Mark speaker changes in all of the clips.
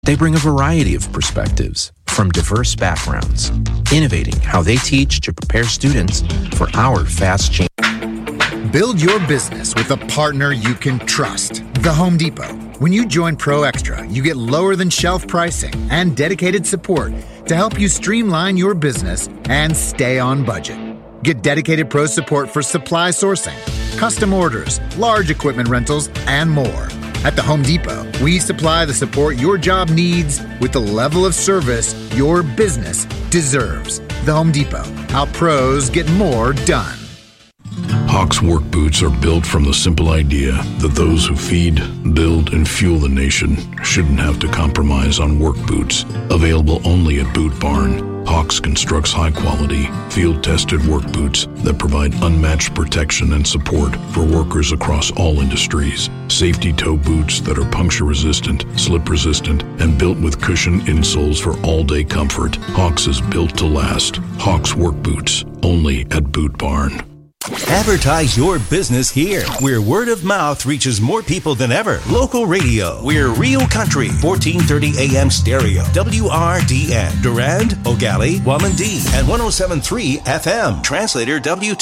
Speaker 1: They bring a variety of perspectives from diverse backgrounds, innovating how they teach to prepare students for our fast change.
Speaker 2: Build your business with a partner you can trust. The Home Depot. When you join Pro Extra, you get lower than shelf pricing and dedicated support to help you streamline your business and stay on budget. Get dedicated pro support for supply sourcing, custom orders, large equipment rentals, and more. At the Home Depot, we supply the support your job needs with the level of service your business deserves. The Home Depot. How pros get more done.
Speaker 3: Hawks work boots are built from the simple idea that those who feed, build, and fuel the nation shouldn't have to compromise on work boots. Available only at Boot Barn, Hawks constructs high-quality, field-tested work boots that provide unmatched protection and support for workers across all industries. Safety toe boots that are puncture-resistant, slip-resistant, and built with cushioned insoles for all-day comfort. Hawks is built to last. Hawks work boots, only at Boot Barn.
Speaker 4: Advertise your business here, where word of mouth reaches more people than ever. Local radio. We're Real Country, 1430 AM stereo. WRDN. Durand, Ogali, Wamandee, and 107.3 FM. Translator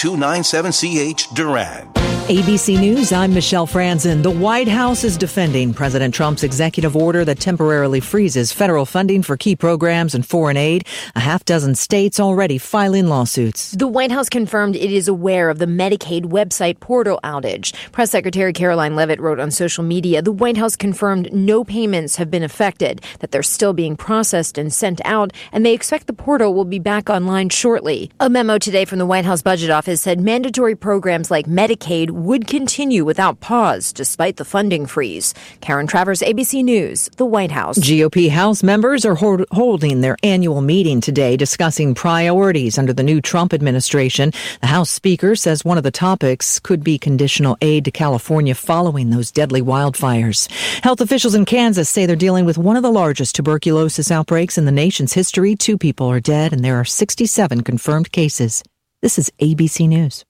Speaker 4: W297CH Durand.
Speaker 5: ABC News, I'm Michelle Franzen. The White House is defending President Trump's executive order that temporarily freezes federal funding for key programs and foreign aid. A half dozen states already filing lawsuits.
Speaker 6: The White House confirmed it is aware of the Medicaid website portal outage. Press Secretary Caroline Leavitt wrote on social media, the White House confirmed no payments have been affected, that they're still being processed and sent out, and they expect the portal will be back online shortly. A memo today from the White House Budget Office said mandatory programs like Medicaid would continue without pause, despite the funding freeze. Karen Travers, ABC News, the White House.
Speaker 5: GOP House members are holding their annual meeting today discussing priorities under the new Trump administration. The House Speaker says one of the topics could be conditional aid to California following those deadly wildfires. Health officials in Kansas say they're dealing with one of the largest tuberculosis outbreaks in the nation's history. 2 people are dead and there are 67 confirmed cases. This is ABC News.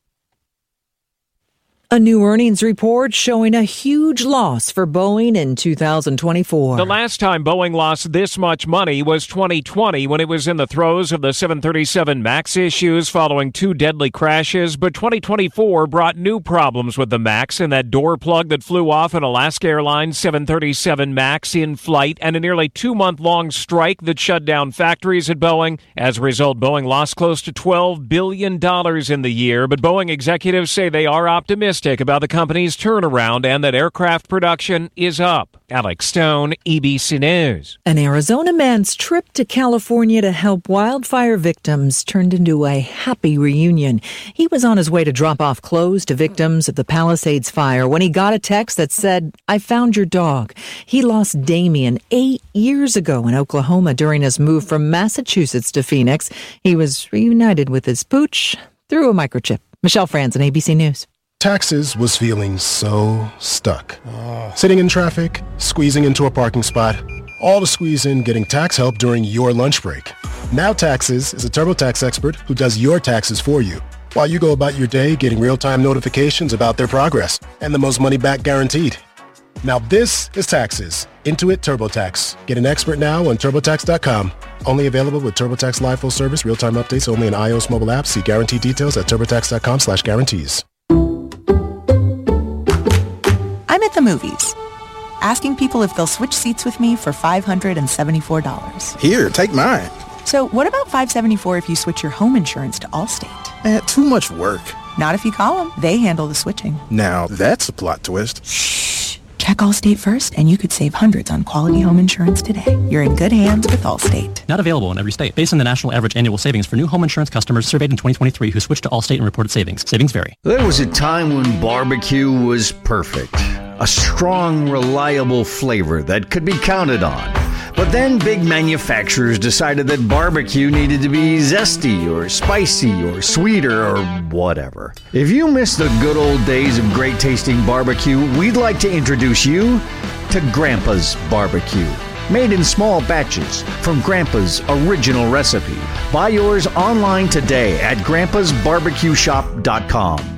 Speaker 5: A new earnings report showing a huge loss for Boeing in 2024.
Speaker 7: The last time Boeing lost this much money was 2020 when it was in the throes of the 737 MAX issues following 2 deadly crashes. But 2024 brought new problems with the MAX and that door plug that flew off an Alaska Airlines 737 MAX in flight and a nearly 2-month-long strike that shut down factories at Boeing. As a result, Boeing lost close to $12 billion in the year. But Boeing executives say they are optimistic about the company's turnaround and that aircraft production is up. Alex Stone, ABC News.
Speaker 5: An Arizona man's trip to California to help wildfire victims turned into a happy reunion. He was on his way to drop off clothes to victims of the Palisades fire when he got a text that said, "I found your dog." He lost Damien 8 years ago in Oklahoma during his move from Massachusetts to Phoenix. He was reunited with his pooch through a microchip. Michelle Franzen, ABC News.
Speaker 8: Taxes was feeling so stuck. Sitting in traffic, squeezing into a parking spot, all to squeeze in getting tax help during your lunch break. Now Taxes is a TurboTax expert who does your taxes for you, while you go about your day getting real-time notifications about their progress and the most money back guaranteed. Now this is Taxes. Intuit TurboTax. Get an expert now on TurboTax.com. Only available with TurboTax Live Full Service, real-time updates only in iOS mobile apps. See guarantee details at TurboTax.com/guarantees.
Speaker 9: I'm at the movies, asking people if they'll switch seats with me for $574.
Speaker 10: Here, take mine.
Speaker 9: So what about $574 if you switch your home insurance to Allstate?
Speaker 10: Too much work.
Speaker 9: Not if you call them. They handle the switching.
Speaker 10: Now, that's a plot twist.
Speaker 9: Shh. Check Allstate first, and you could save hundreds on quality home insurance today. You're in good hands with Allstate.
Speaker 11: Not available in every state. Based on the national average annual savings for new home insurance customers surveyed in 2023 who switched to Allstate and reported savings. Savings vary.
Speaker 12: There was a time when barbecue was perfect. A strong, reliable flavor that could be counted on. But then big manufacturers decided that barbecue needed to be zesty or spicy or sweeter or whatever. If you miss the good old days of great tasting barbecue, we'd like to introduce you to Grandpa's Barbecue. Made in small batches from Grandpa's original recipe. Buy yours online today at grandpasbarbecueshop.com.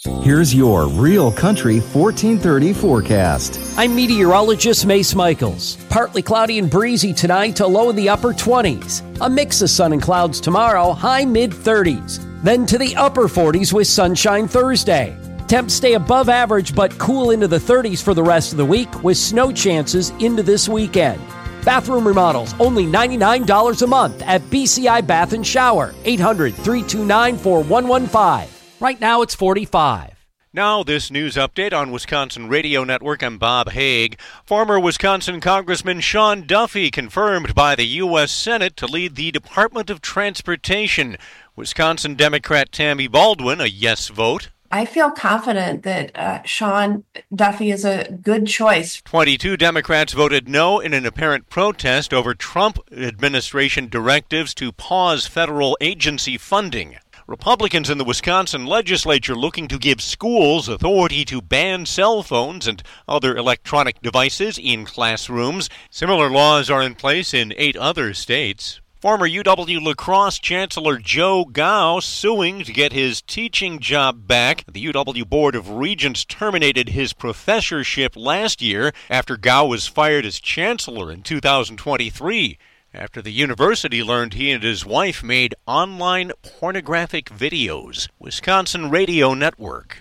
Speaker 13: Here's your Real Country 1430 forecast.
Speaker 14: I'm meteorologist Mace Michaels. Partly cloudy and breezy tonight, a low in the upper 20s. A mix of sun and clouds tomorrow, high mid-30s. Then to the upper 40s with sunshine Thursday. Temps stay above average but cool into the 30s for the rest of the week with snow chances into this weekend. Bathroom remodels, only $99 a month at BCI Bath and Shower, 800-329-4115. Right now it's 45.
Speaker 7: Now, this news update on Wisconsin Radio Network. I'm Bob Haig. Former Wisconsin Congressman Sean Duffy confirmed by the U.S. Senate to lead the Department of Transportation. Wisconsin Democrat Tammy Baldwin, a yes vote.
Speaker 15: I feel confident that Sean Duffy is a good choice.
Speaker 7: 22 Democrats voted no in an apparent protest over Trump administration directives to pause federal agency funding. Republicans in the Wisconsin legislature looking to give schools authority to ban cell phones and other electronic devices in classrooms. Similar laws are in place in 8 other states. Former UW La Crosse Chancellor Joe Gao suing to get his teaching job back. The UW Board of Regents terminated his professorship last year after Gao was fired as chancellor in 2023. After the university learned he and his wife made online pornographic videos. Wisconsin Radio Network.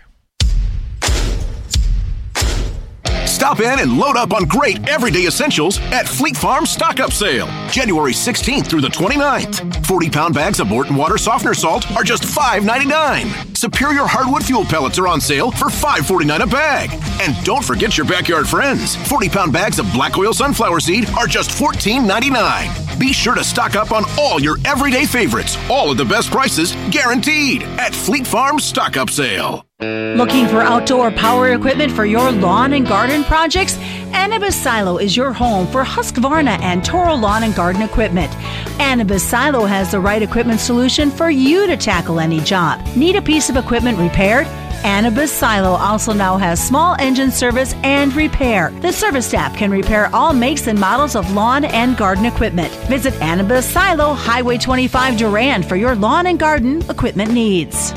Speaker 16: Stop in and load up on great everyday essentials at Fleet Farm Stock-Up Sale, January 16th through the 29th. 40-pound bags of Morton Water Softener Salt are just $5.99. Superior Hardwood Fuel Pellets are on sale for $5.49 a bag. And don't forget your backyard friends. 40-pound bags of Black Oil Sunflower Seed are just $14.99. Be sure to stock up on all your everyday favorites, all at the best prices, guaranteed, at Fleet Farm Stock-Up Sale.
Speaker 17: Looking for outdoor power equipment for your lawn and garden projects? Anibis Silo is your home for Husqvarna and Toro lawn and garden equipment. Anibis Silo has the right equipment solution for you to tackle any job. Need a piece of equipment repaired? Anibis Silo also now has small engine service and repair. The service staff can repair all makes and models of lawn and garden equipment. Visit Anibis Silo, Highway 25 Durand for your lawn and garden equipment needs.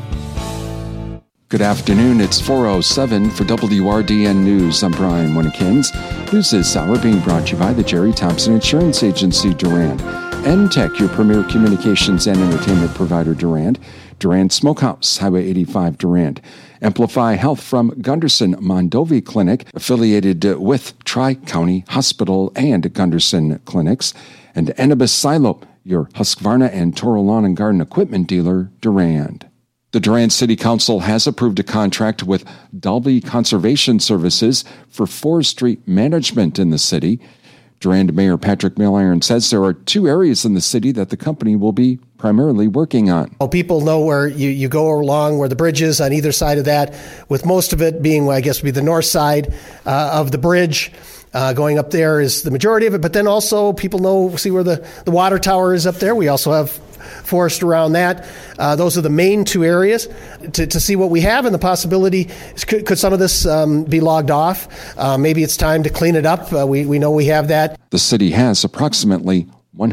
Speaker 18: Good afternoon. It's 4:07 for WRDN News. I'm Brian Winnekins. News this hour being brought to you by the Jerry Thompson Insurance Agency, Durand. NTech, your premier communications and entertainment provider, Durand. Durand Smokehouse, Highway 85, Durand. Amplify Health from Gunderson Mondovi Clinic, affiliated with Tri-County Hospital and Gunderson Clinics. And Anibis Silo, your Husqvarna and Toro lawn and garden equipment dealer, Durand. The Durand City Council has approved a contract with Dalby Conservation Services for forestry management in the city. Durand Mayor Patrick Milliron says there are 2 areas in the city that the company will be primarily working on.
Speaker 19: Well, people know where you go along, where the bridge is on either side of that, with most of it being, I guess, would be the north side of the bridge. Going up there is the majority of it, but then also people see where the water tower is up there. We also have forest around that. Those are the main 2 areas to see what we have, and the possibility is, could some of this be logged off? Maybe it's time to clean it up. We know we have that.
Speaker 18: The city has approximately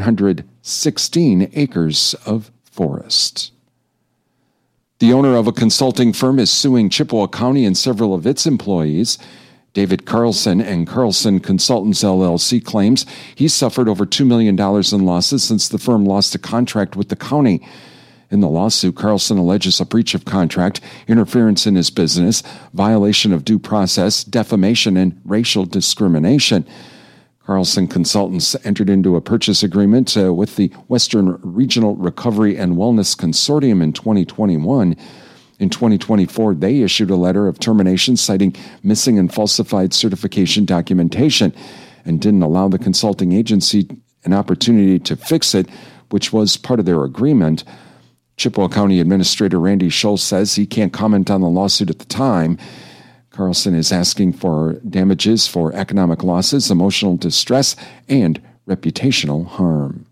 Speaker 18: 116 acres of forest. The owner of a consulting firm is suing Chippewa County and several of its employees. David Carlson and Carlson Consultants, LLC claims he suffered over $2 million in losses since the firm lost a contract with the county. In the lawsuit, Carlson alleges a breach of contract, interference in his business, violation of due process, defamation, and racial discrimination. Carlson Consultants entered into a purchase agreement with the Western Regional Recovery and Wellness Consortium in 2021. In 2024, they issued a letter of termination citing missing and falsified certification documentation and didn't allow the consulting agency an opportunity to fix it, which was part of their agreement. Chippewa County Administrator Randy Schultz says he can't comment on the lawsuit at the time. Carlson is asking for damages for economic losses, emotional distress, and reputational harm.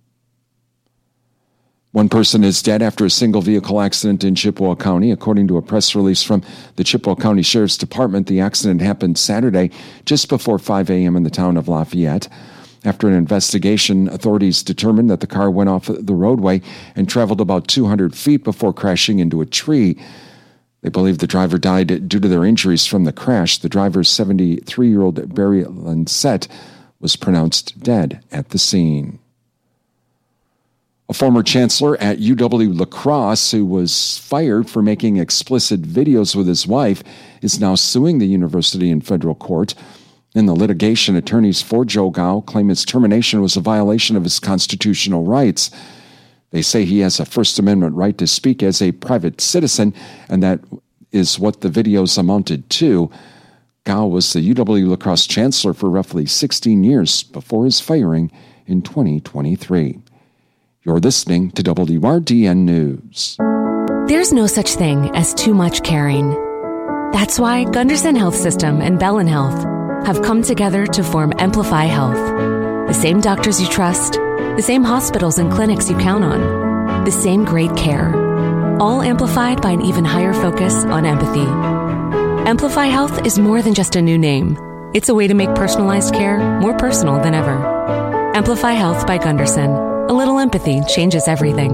Speaker 18: 1 person is dead after a single vehicle accident in Chippewa County. According to a press release from the Chippewa County Sheriff's Department, the accident happened Saturday just before 5 a.m. in the town of Lafayette. After an investigation, authorities determined that the car went off the roadway and traveled about 200 feet before crashing into a tree. They believe the driver died due to their injuries from the crash. The driver's 73-year-old Barry Lancette was pronounced dead at the scene. A former chancellor at UW-La Crosse, who was fired for making explicit videos with his wife, is now suing the university in federal court. In the litigation, attorneys for Joe Gao claim his termination was a violation of his constitutional rights. They say he has a First Amendment right to speak as a private citizen, and that is what the videos amounted to. Gao was the UW-La Crosse chancellor for roughly 16 years before his firing in 2023. You're listening to WRDN News.
Speaker 20: There's no such thing as too much caring. That's why Gunderson Health System and Bellin Health have come together to form Amplify Health. The same doctors you trust, the same hospitals and clinics you count on, the same great care, all amplified by an even higher focus on empathy. Amplify Health is more than just a new name. It's a way to make personalized care more personal than ever. Amplify Health by Gunderson. A little empathy changes everything.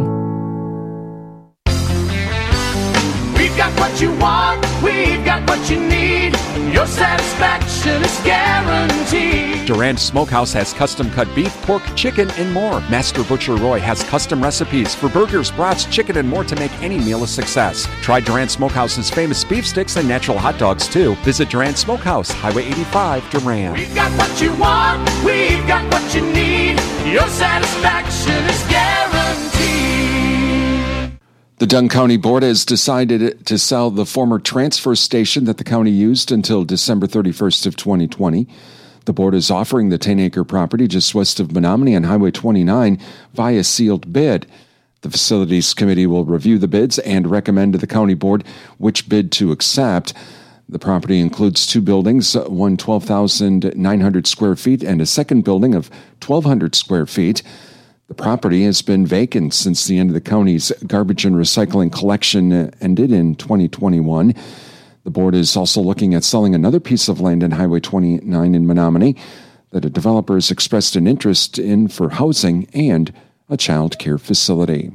Speaker 21: We've got what you want, we've got what you need. Your satisfaction is guaranteed.
Speaker 22: Durand Smokehouse has custom-cut beef, pork, chicken, and more. Master Butcher Roy has custom recipes for burgers, brats, chicken, and more to make any meal a success. Try Durand Smokehouse's famous beef sticks and natural hot dogs, too. Visit Durand Smokehouse, Highway 85, Durand.
Speaker 21: We've got what you want, we've got what you need. Your satisfaction is guaranteed.
Speaker 18: The Dunn County Board has decided to sell the former transfer station that the county used until December 31st of 2020. The board is offering the 10-acre property just west of Menominee on Highway 29 via sealed bid. The Facilities Committee will review the bids and recommend to the county board which bid to accept. The property includes two buildings, one 12,900 square feet and a second building of 1,200 square feet. The property has been vacant since the end of the county's garbage and recycling collection ended in 2021. The board is also looking at selling another piece of land on Highway 29 in Menominee that a developer has expressed an interest in for housing and a child care facility.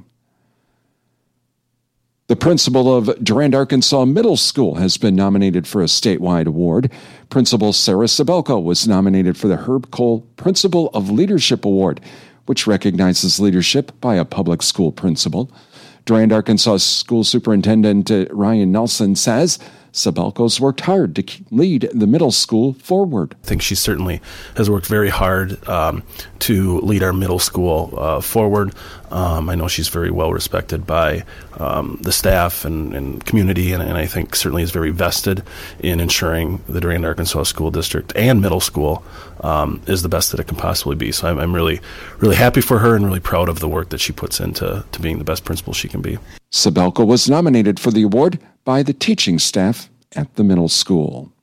Speaker 18: The principal of Durand, Arkansas Middle School has been nominated for a statewide award. Principal Sarah Sabelko was nominated for the Herb Cole Principal of Leadership Award, which recognizes leadership by a public school principal. Durand, Arkansas School Superintendent Ryan Nelson says Sabelko's worked hard to lead the middle school forward.
Speaker 23: I think she certainly has worked very hard to lead our middle school forward. I know she's very well respected by the staff and community, and I think certainly is very vested in ensuring the Durand, Arkansas School District and middle school is the best that it can possibly be. So I'm really, really happy for her and really proud of the work that she puts into being the best principal she can be.
Speaker 18: Sabelko was nominated for the award by the teaching staff at the middle school.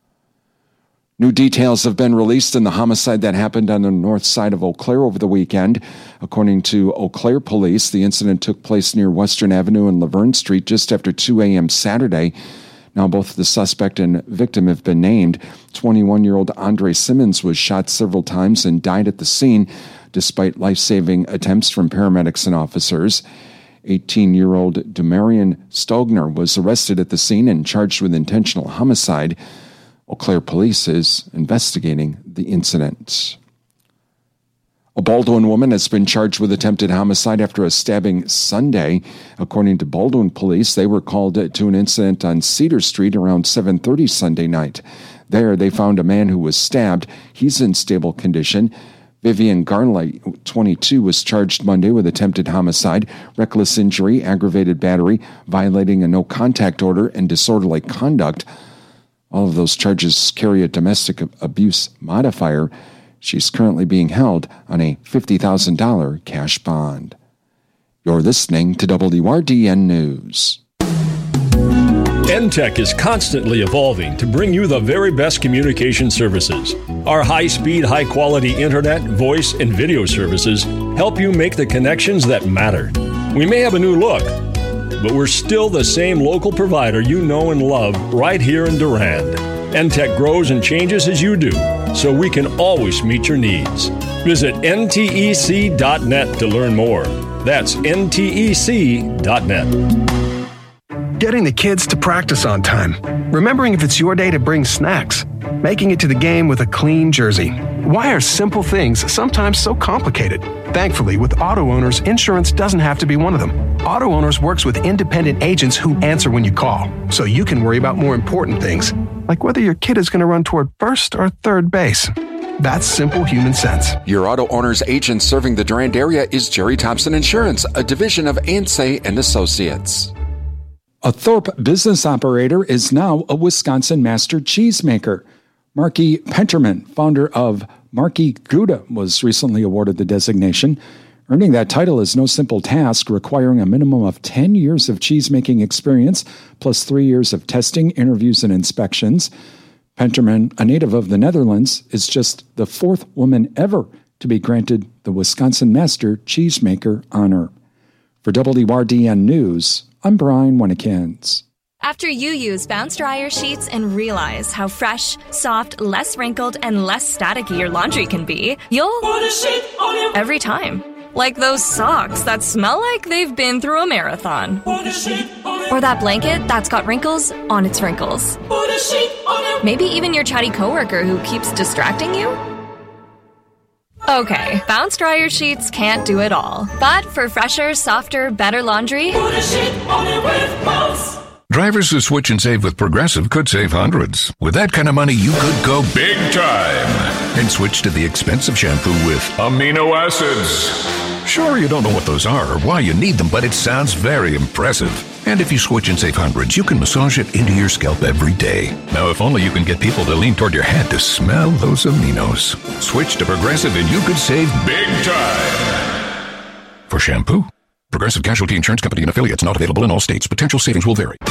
Speaker 18: New details have been released in the homicide that happened on the north side of Eau Claire over the weekend. According to Eau Claire police, the incident took place near Western Avenue and Laverne Street just after 2 a.m. Saturday. Now both the suspect and victim have been named. 21-year-old Andre Simmons was shot several times and died at the scene, despite life-saving attempts from paramedics and officers. 18-year-old Demarion Stogner was arrested at the scene and charged with intentional homicide. Eau Claire police is investigating the incident. A Baldwin woman has been charged with attempted homicide after a stabbing Sunday. According to Baldwin police, they were called to an incident on Cedar Street around 7:30 Sunday night. There, they found a man who was stabbed. He's in stable condition. Vivian Garnley, 22, was charged Monday with attempted homicide, reckless injury, aggravated battery, violating a no-contact order, and disorderly conduct. All of those charges carry a domestic abuse modifier. She's currently being held on a $50,000 cash bond. You're listening to WRDN News.
Speaker 24: NTEC is constantly evolving to bring you the very best communication services. Our high-speed, high-quality internet, voice, and video services help you make the connections that matter. We may have a new look, but we're still the same local provider you know and love right here in Durand. NTEC grows and changes as you do, so we can always meet your needs. Visit ntec.net to learn more. That's ntec.net.
Speaker 1: getting the kids to practice on time, remembering if it's your day to bring snacks, making it to the game with a clean jersey. Why are simple things sometimes so complicated? Thankfully, with Auto Owners, insurance doesn't have to be one of them. Auto Owners works with independent agents who answer when you call, so you can worry about more important things, like whether your kid is going to run toward first or third base. That's simple human sense.
Speaker 18: Your Auto Owners agent serving the Durand area is Jerry Thompson Insurance, a division of Ansay and Associates. A Thorpe business operator is now a Wisconsin master cheesemaker. Marky Penterman, founder of Marky Gouda, was recently awarded the designation. Earning that title is no simple task, requiring a minimum of 10 years of cheesemaking experience, plus 3 years of testing, interviews, and inspections. Penterman, a native of the Netherlands, is just the 4th woman ever to be granted the Wisconsin Master Cheesemaker honor. For WRDN News, I'm Brian Winnekins.
Speaker 2: After you use Bounce Dryer Sheets and realize how fresh, soft, less wrinkled, and less staticky your laundry can be, you'll put a sheet on your every time. Like those socks that smell like they've been through a marathon. Put a sheet on your or that blanket that's got wrinkles on its wrinkles. Put a sheet on your maybe even your chatty coworker who keeps distracting you. Okay, Bounce Dryer Sheets can't do it all. But for fresher, softer, better laundry, put a sheet on it with Bounce.
Speaker 3: Drivers who switch and save with Progressive could save hundreds. With that kind of money, you could go big time and switch to the expensive shampoo with amino acids. Sure, you don't know what those are or why you need them, but it sounds very impressive. And if you switch and save hundreds, you can massage it into your scalp every day. Now, if only you can get people to lean toward your head to smell those aminos. Switch to Progressive and you could save big time. For shampoo, Progressive Casualty Insurance Company and affiliates, not available in all states. Potential savings will vary.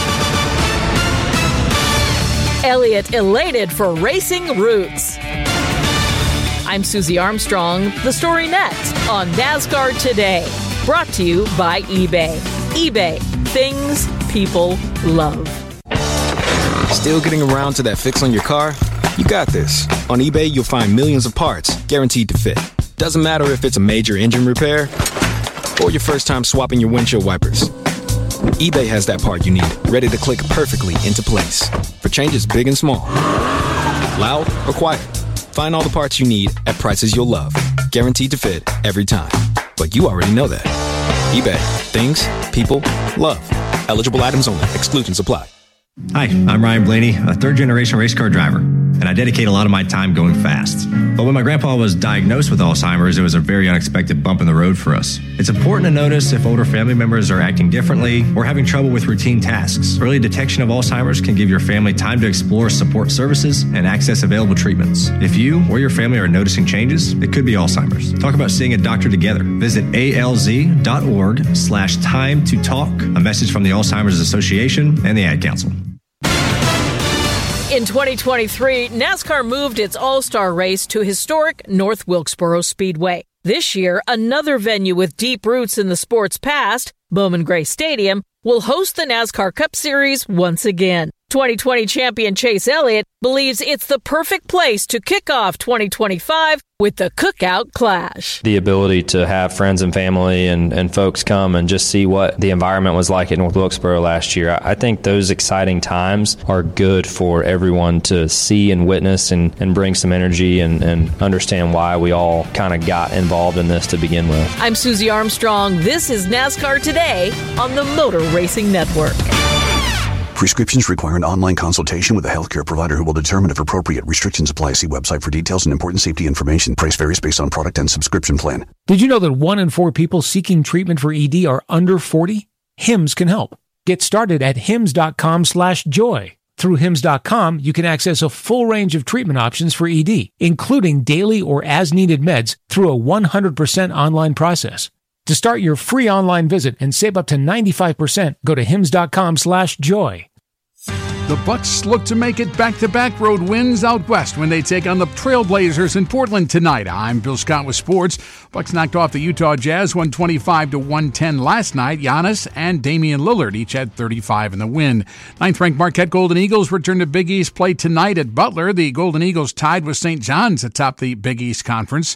Speaker 4: Elliott elated for racing roots. I'm Susie Armstrong. The story next on NASCAR Today. Brought to you by eBay. eBay. Things people love.
Speaker 25: Still getting around to that fix on your car? You got this. On eBay, you'll find millions of parts guaranteed to fit. Doesn't matter if it's a major engine repair or your first time swapping your windshield wipers. eBay has that part you need, ready to click perfectly into place for changes big and small. Loud or quiet, find all the parts you need at prices you'll love, guaranteed to fit every time. But you already know that. eBay. Things people love. Eligible items only. Exclusions apply.
Speaker 26: Hi, I'm Ryan Blaney, a third-generation race car driver, and I dedicate a lot of my time going fast. But when my grandpa was diagnosed with Alzheimer's, it was a very unexpected bump in the road for us. It's important to notice if older family members are acting differently or having trouble with routine tasks. Early detection of Alzheimer's can give your family time to explore support services and access available treatments. If you or your family are noticing changes, it could be Alzheimer's. Talk about seeing a doctor together. Visit alz.org/time to talk. A message from the Alzheimer's Association and the Ad Council.
Speaker 4: In 2023, NASCAR moved its All-Star race to historic North Wilkesboro Speedway. This year, another venue with deep roots in the sport's past, Bowman Gray Stadium, will host the NASCAR Cup Series once again. 2020 champion Chase Elliott believes it's the perfect place to kick off 2025 with the Cookout Clash.
Speaker 27: The ability to have friends and family and folks come and just see what the environment was like at North Wilkesboro last year. I think those exciting times are good for everyone to see and witness and bring some energy and understand why we all kind of got involved in this to begin with.
Speaker 4: I'm Susie Armstrong. This is NASCAR Today on the Motor Racing Network.
Speaker 28: Prescriptions require an online consultation with a healthcare provider who will determine if appropriate. Restrictions apply. See website for details and important safety information. Price varies based on product and subscription plan.
Speaker 29: Did you know that 1 in 4 people seeking treatment for ED are under 40? HIMS can help. Get started at hims.com/joy. Through hims.com, you can access a full range of treatment options for ED, including daily or as-needed meds through a 100% online process. To start your free online visit and save up to 95%, go to hims.com/joy.
Speaker 30: The Bucks look to make it back-to-back road wins out west when they take on the Trailblazers in Portland tonight. I'm Bill Scott with sports. Bucks knocked off the Utah Jazz 125-110 last night. Giannis and Damian Lillard each had 35 in the win. 9th-ranked Marquette Golden Eagles return to Big East play tonight at Butler. The Golden Eagles tied with St. John's atop the Big East Conference.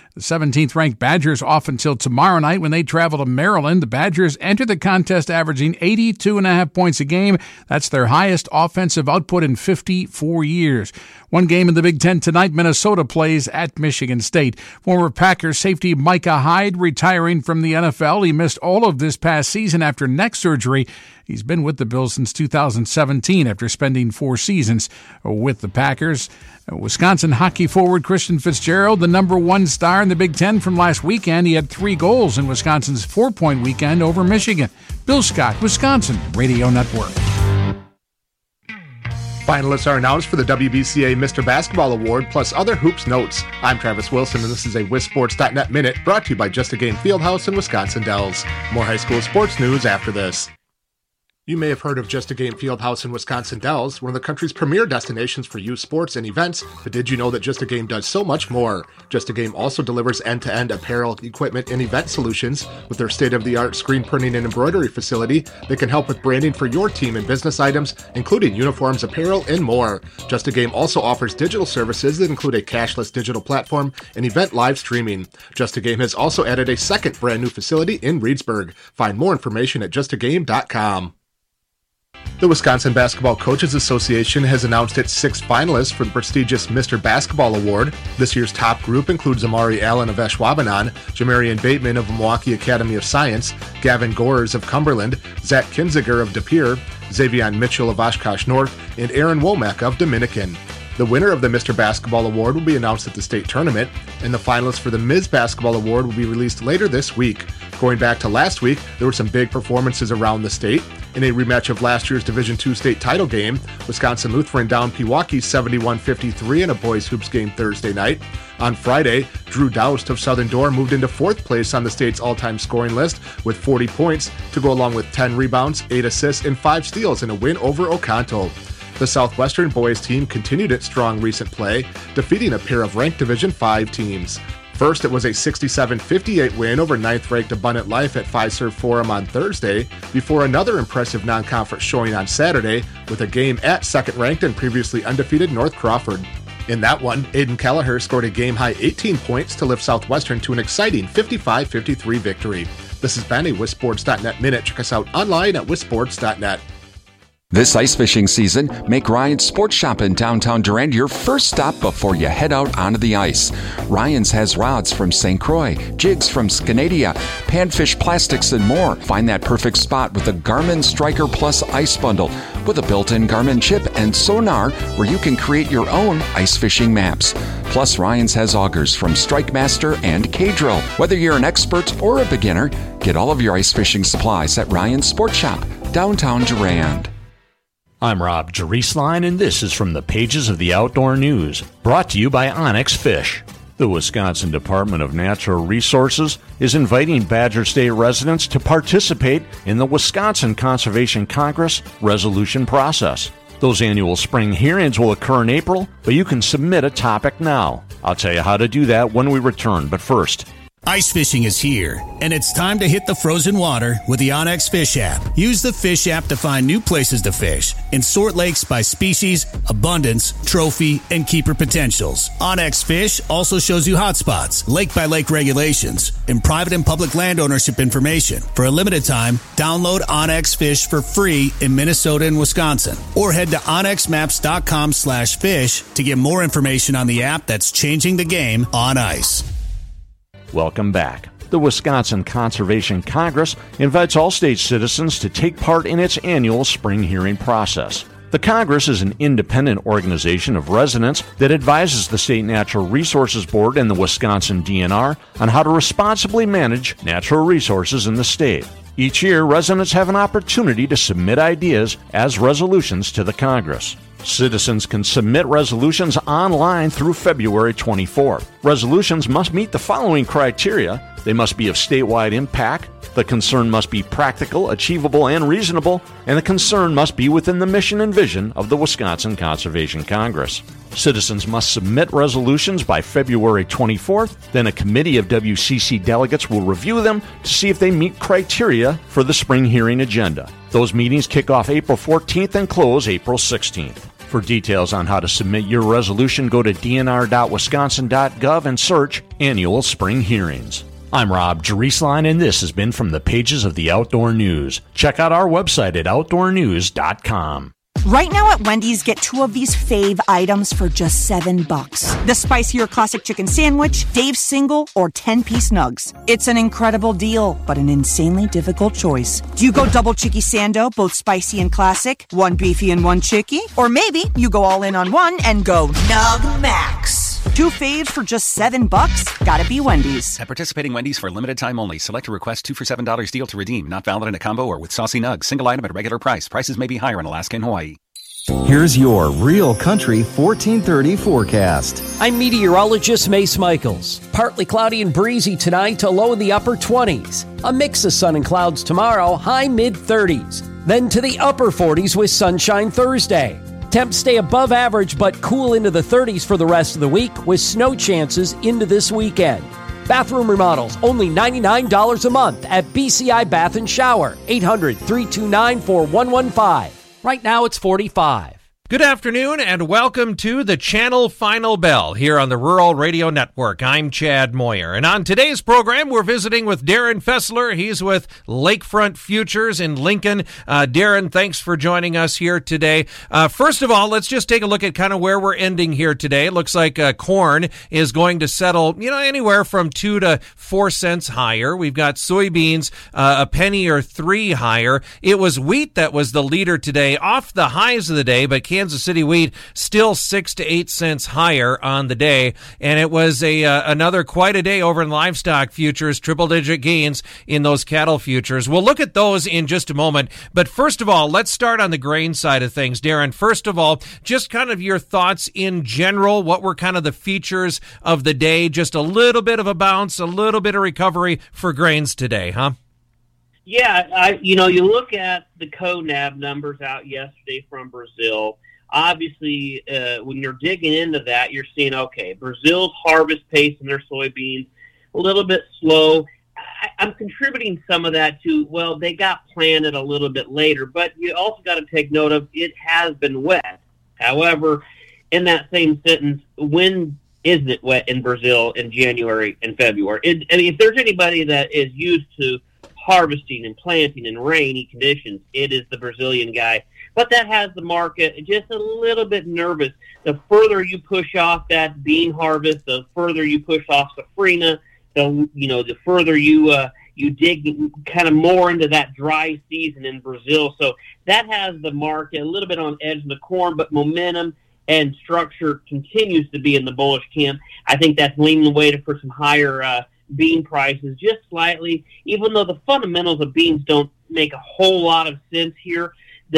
Speaker 30: The 17th-ranked Badgers off until tomorrow night when they travel to Maryland. The Badgers enter the contest averaging 82.5 points a game. That's their highest offensive output in 54 years. One game in the Big Ten tonight, Minnesota plays at Michigan State. Former Packers safety Micah Hyde retiring from the NFL. He missed all of this past season after neck surgery. He's been with the Bills since 2017 after spending 4 seasons with the Packers. Wisconsin hockey forward Christian Fitzgerald, the number 1 star in the Big Ten from last weekend. He had 3 goals in Wisconsin's 4-point weekend over Michigan. Bill Scott, Wisconsin Radio Network.
Speaker 5: Finalists are announced for the WBCA Mr. Basketball Award, plus other hoops notes. I'm Travis Wilson, and this is a WisSports.net Minute brought to you by Just a Game Fieldhouse and Wisconsin Dells. More high school sports news after this. You may have heard of Just a Game Fieldhouse in Wisconsin Dells, one of the country's premier destinations for youth sports and events, but did you know that Just a Game does so much more? Just a Game also delivers end-to-end apparel, equipment, and event solutions. With their state-of-the-art screen printing and embroidery facility, they can help with branding for your team and business items, including uniforms, apparel, and more. Just a Game also offers digital services that include a cashless digital platform and event live streaming. Just a Game has also added a second brand new facility in Reedsburg. Find more information at justagame.com. The Wisconsin Basketball Coaches Association has announced its 6 finalists for the prestigious Mr. Basketball Award. This year's top group includes Amari Allen of Ashwaubenon, Jamarian Bateman of Milwaukee Academy of Science, Gavin Gorers of Cumberland, Zach Kinziger of De Pere, Xavion Mitchell of Oshkosh North, and Aaron Womack of Dominican. The winner of the Mr. Basketball Award will be announced at the state tournament, and the finalists for the Ms. Basketball Award will be released later this week. Going back to last week, there were some big performances around the state. In a rematch of last year's Division II state title game, Wisconsin Lutheran downed Pewaukee 71-53 in a boys hoops game Thursday night. On Friday, Drew Doust of Southern Door moved into 4th place on the state's all-time scoring list with 40 points to go along with 10 rebounds, 8 assists, and 5 steals in a win over Oconto. The Southwestern boys team continued its strong recent play, defeating a pair of ranked Division V teams. First, it was a 67-58 win over 9th-ranked Abundant Life at Fiserv Forum on Thursday, before another impressive non-conference showing on Saturday with a game at 2nd-ranked and previously undefeated North Crawford. In that one, Aiden Kelleher scored a game-high 18 points to lift Southwestern to an exciting 55-53 victory. This has been a WisSports.net Minute. Check us out online at WisSports.net.
Speaker 22: This ice fishing season, make Ryan's Sports Shop in downtown Durand your first stop before you head out onto the ice. Ryan's has rods from St. Croix, jigs from Scanadia, panfish plastics, and more. Find that perfect spot with the Garmin Striker Plus Ice Bundle with a built-in Garmin chip and sonar where you can create your own ice fishing maps. Plus, Ryan's has augers from Strike Master and K-Drill. Whether you're an expert or a beginner, get all of your ice fishing supplies at Ryan's Sports Shop, downtown Durand.
Speaker 6: I'm Rob Jerisline, and this is from the pages of the Outdoor News, brought to you by Onyx Fish. The Wisconsin Department of Natural Resources is inviting Badger State residents to participate in the Wisconsin Conservation Congress resolution process. Those annual spring hearings will occur in April, but you can submit a topic now. I'll tell you how to do that when we return, but first,
Speaker 8: ice fishing is here, and it's time to hit the frozen water with the Onyx Fish app. Use the Fish app to find new places to fish and sort lakes by species, abundance, trophy, and keeper potentials. Onyx Fish also shows you hotspots, lake-by-lake regulations, and private and public land ownership information. For a limited time, download Onyx Fish for free in Minnesota and Wisconsin, or head to onyxmaps.com/fish to get more information on the app that's changing the game on ice.
Speaker 6: welcome back. The Wisconsin Conservation Congress invites all state citizens to take part in its annual spring hearing process. The Congress is an independent organization of residents that advises the State Natural Resources Board and the Wisconsin DNR on how to responsibly manage natural resources in the state. Each year, residents have an opportunity to submit ideas as resolutions to the Congress. Citizens can submit resolutions online through February 24th. Resolutions must meet the following criteria. They must be of statewide impact. The concern must be practical, achievable, and reasonable, and the concern must be within the mission and vision of the Wisconsin Conservation Congress. Citizens must submit resolutions by February 24th. Then a committee of WCC delegates will review them to see if they meet criteria for the spring hearing agenda. Those meetings kick off April 14th and close April 16th. For details on how to submit your resolution, go to dnr.wisconsin.gov and search Annual Spring Hearings. I'm Rob Drieslein, and this has been From the Pages of the Outdoor News. Check out our website at outdoornews.com.
Speaker 7: Right now at Wendy's, get 2 of these fave items for just $7. The spicier classic chicken sandwich, Dave's single, or 10-piece nugs. It's an incredible deal, but an insanely difficult choice. Do you go double chicky sando, both spicy and classic, 1 beefy and 1 chicky? Or maybe you go all in on one and go Nug Max. 2 faves for just $7? Gotta be Wendy's.
Speaker 9: At participating Wendy's for a limited time only. Select a request 2 for $7 deal to redeem. Not valid in a combo or with saucy nugs. Single item at regular price. Prices may be higher in Alaska and Hawaii.
Speaker 10: Here's your Real Country 1430 forecast.
Speaker 11: I'm meteorologist Mace Michaels. Partly cloudy and breezy tonight, a low in the upper 20s. A mix of sun and clouds tomorrow, high mid-30s. Then to the upper 40s with sunshine Thursday. Temps stay above average but cool into the 30s for the rest of the week with snow chances into this weekend. Bathroom remodels, only $99 a month at BCI Bath and Shower, 800-329-4115. Right now it's 45.
Speaker 12: Good afternoon and welcome to the Channel Final Bell here on the Rural Radio Network. I'm Chad Moyer, and on today's program we're visiting with Darren Fessler. He's with Lakefront Futures in Lincoln. Darren, thanks for joining us here today. First of all, let's just take a look at kind of where we're ending here today. It looks like corn is going to settle, anywhere from 2 to 4 cents higher. We've got soybeans a penny or 3 higher. It was wheat that was the leader today, off the highs of the day, but Kansas City wheat still 6 to 8 cents higher on the day, and it was another quite a day over in livestock futures, triple-digit gains in those cattle futures. We'll look at those in just a moment, but first of all, let's start on the grain side of things. Darren, first of all, just kind of your thoughts in general. What were kind of the features of the day? Just a little bit of a bounce, a little bit of recovery for grains today, huh?
Speaker 13: Yeah, you look at the CONAB numbers out yesterday from Brazil. Obviously, when you're digging into that, you're seeing, okay, Brazil's harvest pace in their soybeans a little bit slow. I'm contributing some of that to, well, they got planted a little bit later, but you also got to take note of it has been wet. However, in that same sentence, when isn't it wet in Brazil in January and February? If there's anybody that is used to harvesting and planting in rainy conditions, it is the Brazilian guy. But that has the market just a little bit nervous. The further you push off that bean harvest, the further you push off safrinha, the further you dig kind of more into that dry season in Brazil. So that has the market a little bit on edge in the corn, but momentum and structure continues to be in the bullish camp. I think that's leaning the way for some higher bean prices just slightly, even though the fundamentals of beans don't make a whole lot of sense here.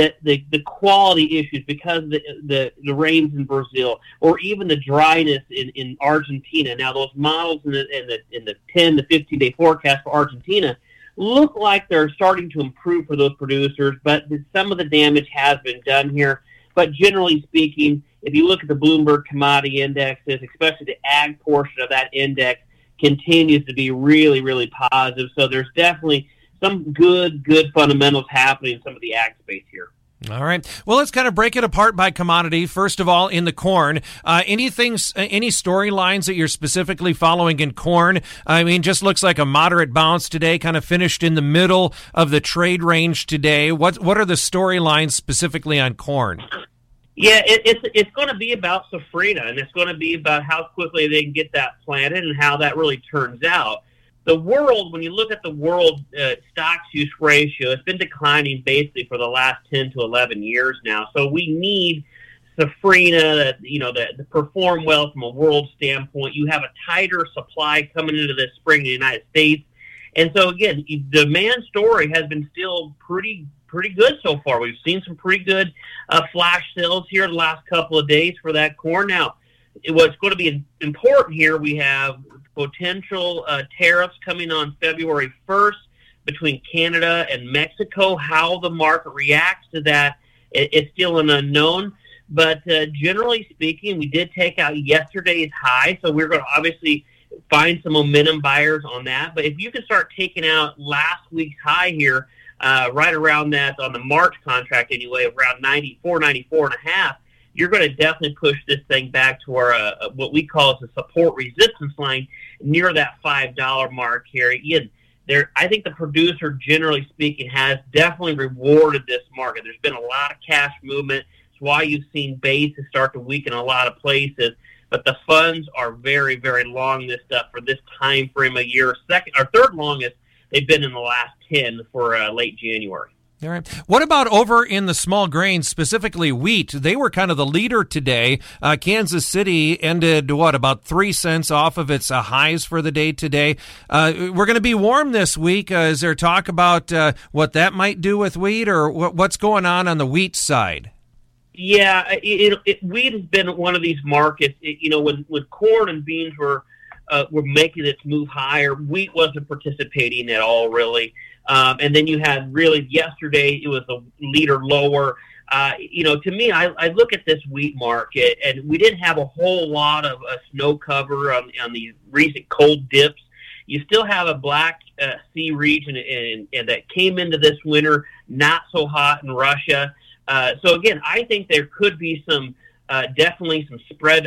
Speaker 13: The quality issues because the rains in Brazil, or even the dryness in Argentina. Now those models in the 10 to 15 day forecast for Argentina look like they're starting to improve for those producers, but some of the damage has been done here. But generally speaking, if you look at the Bloomberg commodity indexes, especially the ag portion of that index, continues to be really, really positive. So there's definitely some good fundamentals happening in some of the ag space here.
Speaker 12: All right. Well, let's kind of break it apart by commodity. First of all, in the corn, any storylines that you're specifically following in corn? I mean, just looks like a moderate bounce today, kind of finished in the middle of the trade range today. What are the storylines specifically on corn?
Speaker 13: Yeah, it's going to be about safrinha, and it's going to be about how quickly they can get that planted and how that really turns out. The world, when you look at the world stocks-use ratio, it's been declining basically for the last 10 to 11 years now. So we need safrinha, to perform well from a world standpoint. You have a tighter supply coming into this spring in the United States. And so, again, the demand story has been still pretty good so far. We've seen some pretty good flash sales here the last couple of days for that corn. Now, what's going to be important here, we have potential tariffs coming on February 1st between Canada and Mexico. How the market reacts to that is still an unknown. But generally speaking, we did take out yesterday's high, so we're going to obviously find some momentum buyers on that. But if you can start taking out last week's high here, right around that on the March contract anyway, around 94.5, you're going to definitely push this thing back to our what we call as a support resistance line near that $5 mark here. Again, I think the producer, generally speaking, has definitely rewarded this market. There's been a lot of cash movement. It's why you've seen bases start to weaken a lot of places. But the funds are very, very long this stuff for this time frame of year. Second or third longest they've been in the last 10 for late January.
Speaker 12: All right. What about over in the small grains, specifically wheat? They were kind of the leader today. Kansas City ended, about 3 cents off of its highs for the day today. We're going to be warm this week. Is there talk about what that might do with wheat, or what's going on the wheat side?
Speaker 13: Yeah, wheat has been one of these markets. When corn and beans were making its move higher, wheat wasn't participating at all, really. And then you had really yesterday, it was a leader lower. To me, I look at this wheat market, and we didn't have a whole lot of snow cover on these recent cold dips. You still have a Black Sea region and that came into this winter not so hot in Russia. So again, I think there could be definitely some spread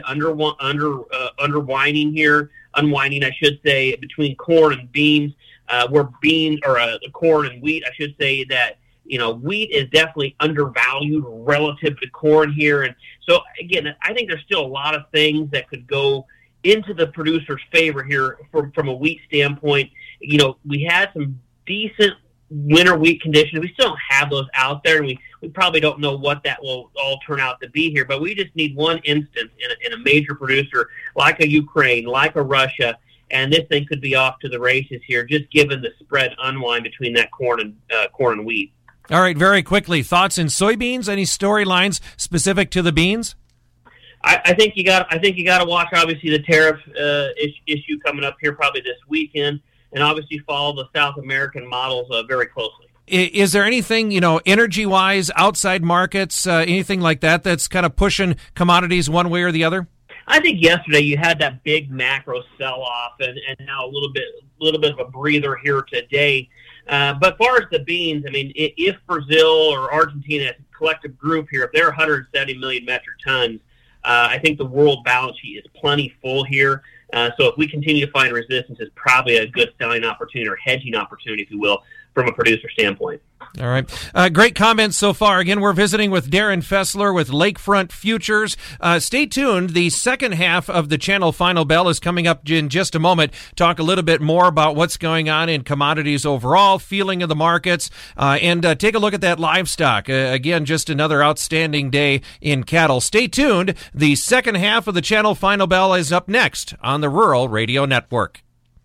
Speaker 13: unwinding here, I should say, between corn and beans. Where corn and wheat, I should say that, wheat is definitely undervalued relative to corn here. And so, again, I think there's still a lot of things that could go into the producer's favor here from a wheat standpoint. We had some decent winter wheat conditions. We still don't have those out there, and we probably don't know what that will all turn out to be here. But we just need one instance in a major producer like a Ukraine, like a Russia, and this thing could be off to the races here, just given the spread unwind between that corn and wheat.
Speaker 12: All right, very quickly, thoughts in soybeans? Any storylines specific to the beans?
Speaker 13: I think you got to watch, obviously, the tariff issue coming up here probably this weekend, and obviously follow the South American models very closely.
Speaker 12: Is there anything, energy-wise, outside markets, anything like that that's kind of pushing commodities one way or the other?
Speaker 13: I think yesterday you had that big macro sell-off, and now a little bit of a breather here today. But as far as the beans, I mean, if Brazil or Argentina as a collective group here, if they're 170 million metric tons, I think the world balance sheet is plenty full here. So if we continue to find resistance, it's probably a good selling opportunity or hedging opportunity, if you will, from a producer standpoint.
Speaker 12: All right. Great comments so far. Again, we're visiting with Darren Fessler with Lakefront Futures. Stay tuned. The second half of the Channel Final Bell is coming up in just a moment. Talk a little bit more about what's going on in commodities overall, feeling of the markets, and take a look at that livestock. Again, just another outstanding day in cattle. Stay tuned. The second half of the Channel Final Bell is up next on the Rural Radio Network.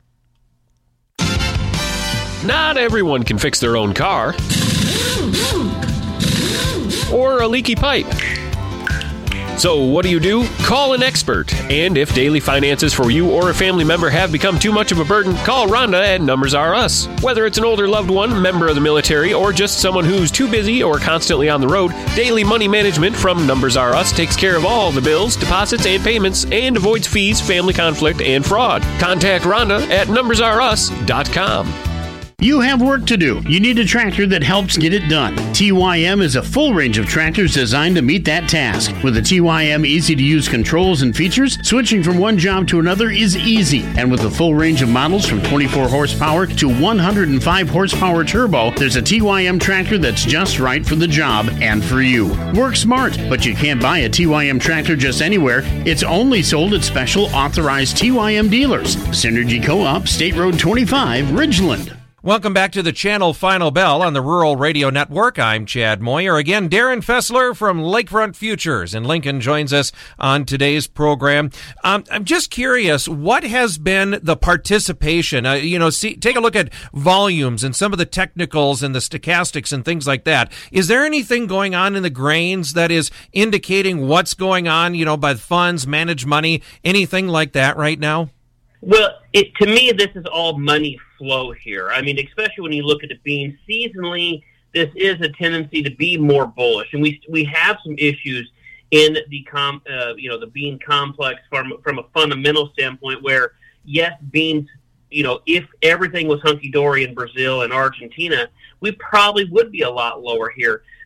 Speaker 1: Not everyone can fix their own car or a leaky pipe. So what do? Call an expert. And if daily finances for you or a family member have become too much of a burden, call Rhonda at Numbers R Us. Whether it's an older loved one, member of the military, or just someone who's too busy or constantly on the road, Daily Money Management from Numbers R Us takes care of all the bills, deposits, and payments and avoids fees, family conflict, and fraud. Contact Rhonda at numbersrus.com.
Speaker 14: You have work to do. You need a tractor that helps get it done. TYM is a full range of tractors designed to meet that task. With the TYM easy-to-use controls and features, switching from one job to another is easy. And with a full range of models from 24 horsepower to 105 horsepower turbo, there's a TYM tractor that's just right for the job and for you. Work smart, but you can't buy a TYM tractor just anywhere. It's only sold at special authorized TYM dealers. Synergy Co-op, State Road 25, Ridgeland.
Speaker 12: Welcome back to the Channel Final Bell on the Rural Radio Network. I'm Chad Moyer. Again, Darren Fessler from Lakefront Futures in Lincoln joins us on today's program. I'm just curious, what has been the participation? Take a look at volumes and some of the technicals and the stochastics and things like that. Is there anything going on in the grains that is indicating what's going on, by funds, managed money, anything like that right now?
Speaker 13: Well, to me, this is all money flow here. I mean, especially when you look at the beans seasonally, this is a tendency to be more bullish, and we have some issues in the bean complex from a fundamental standpoint. Where yes, beans, if everything was hunky dory in Brazil and Argentina, we probably would be a lot lower here.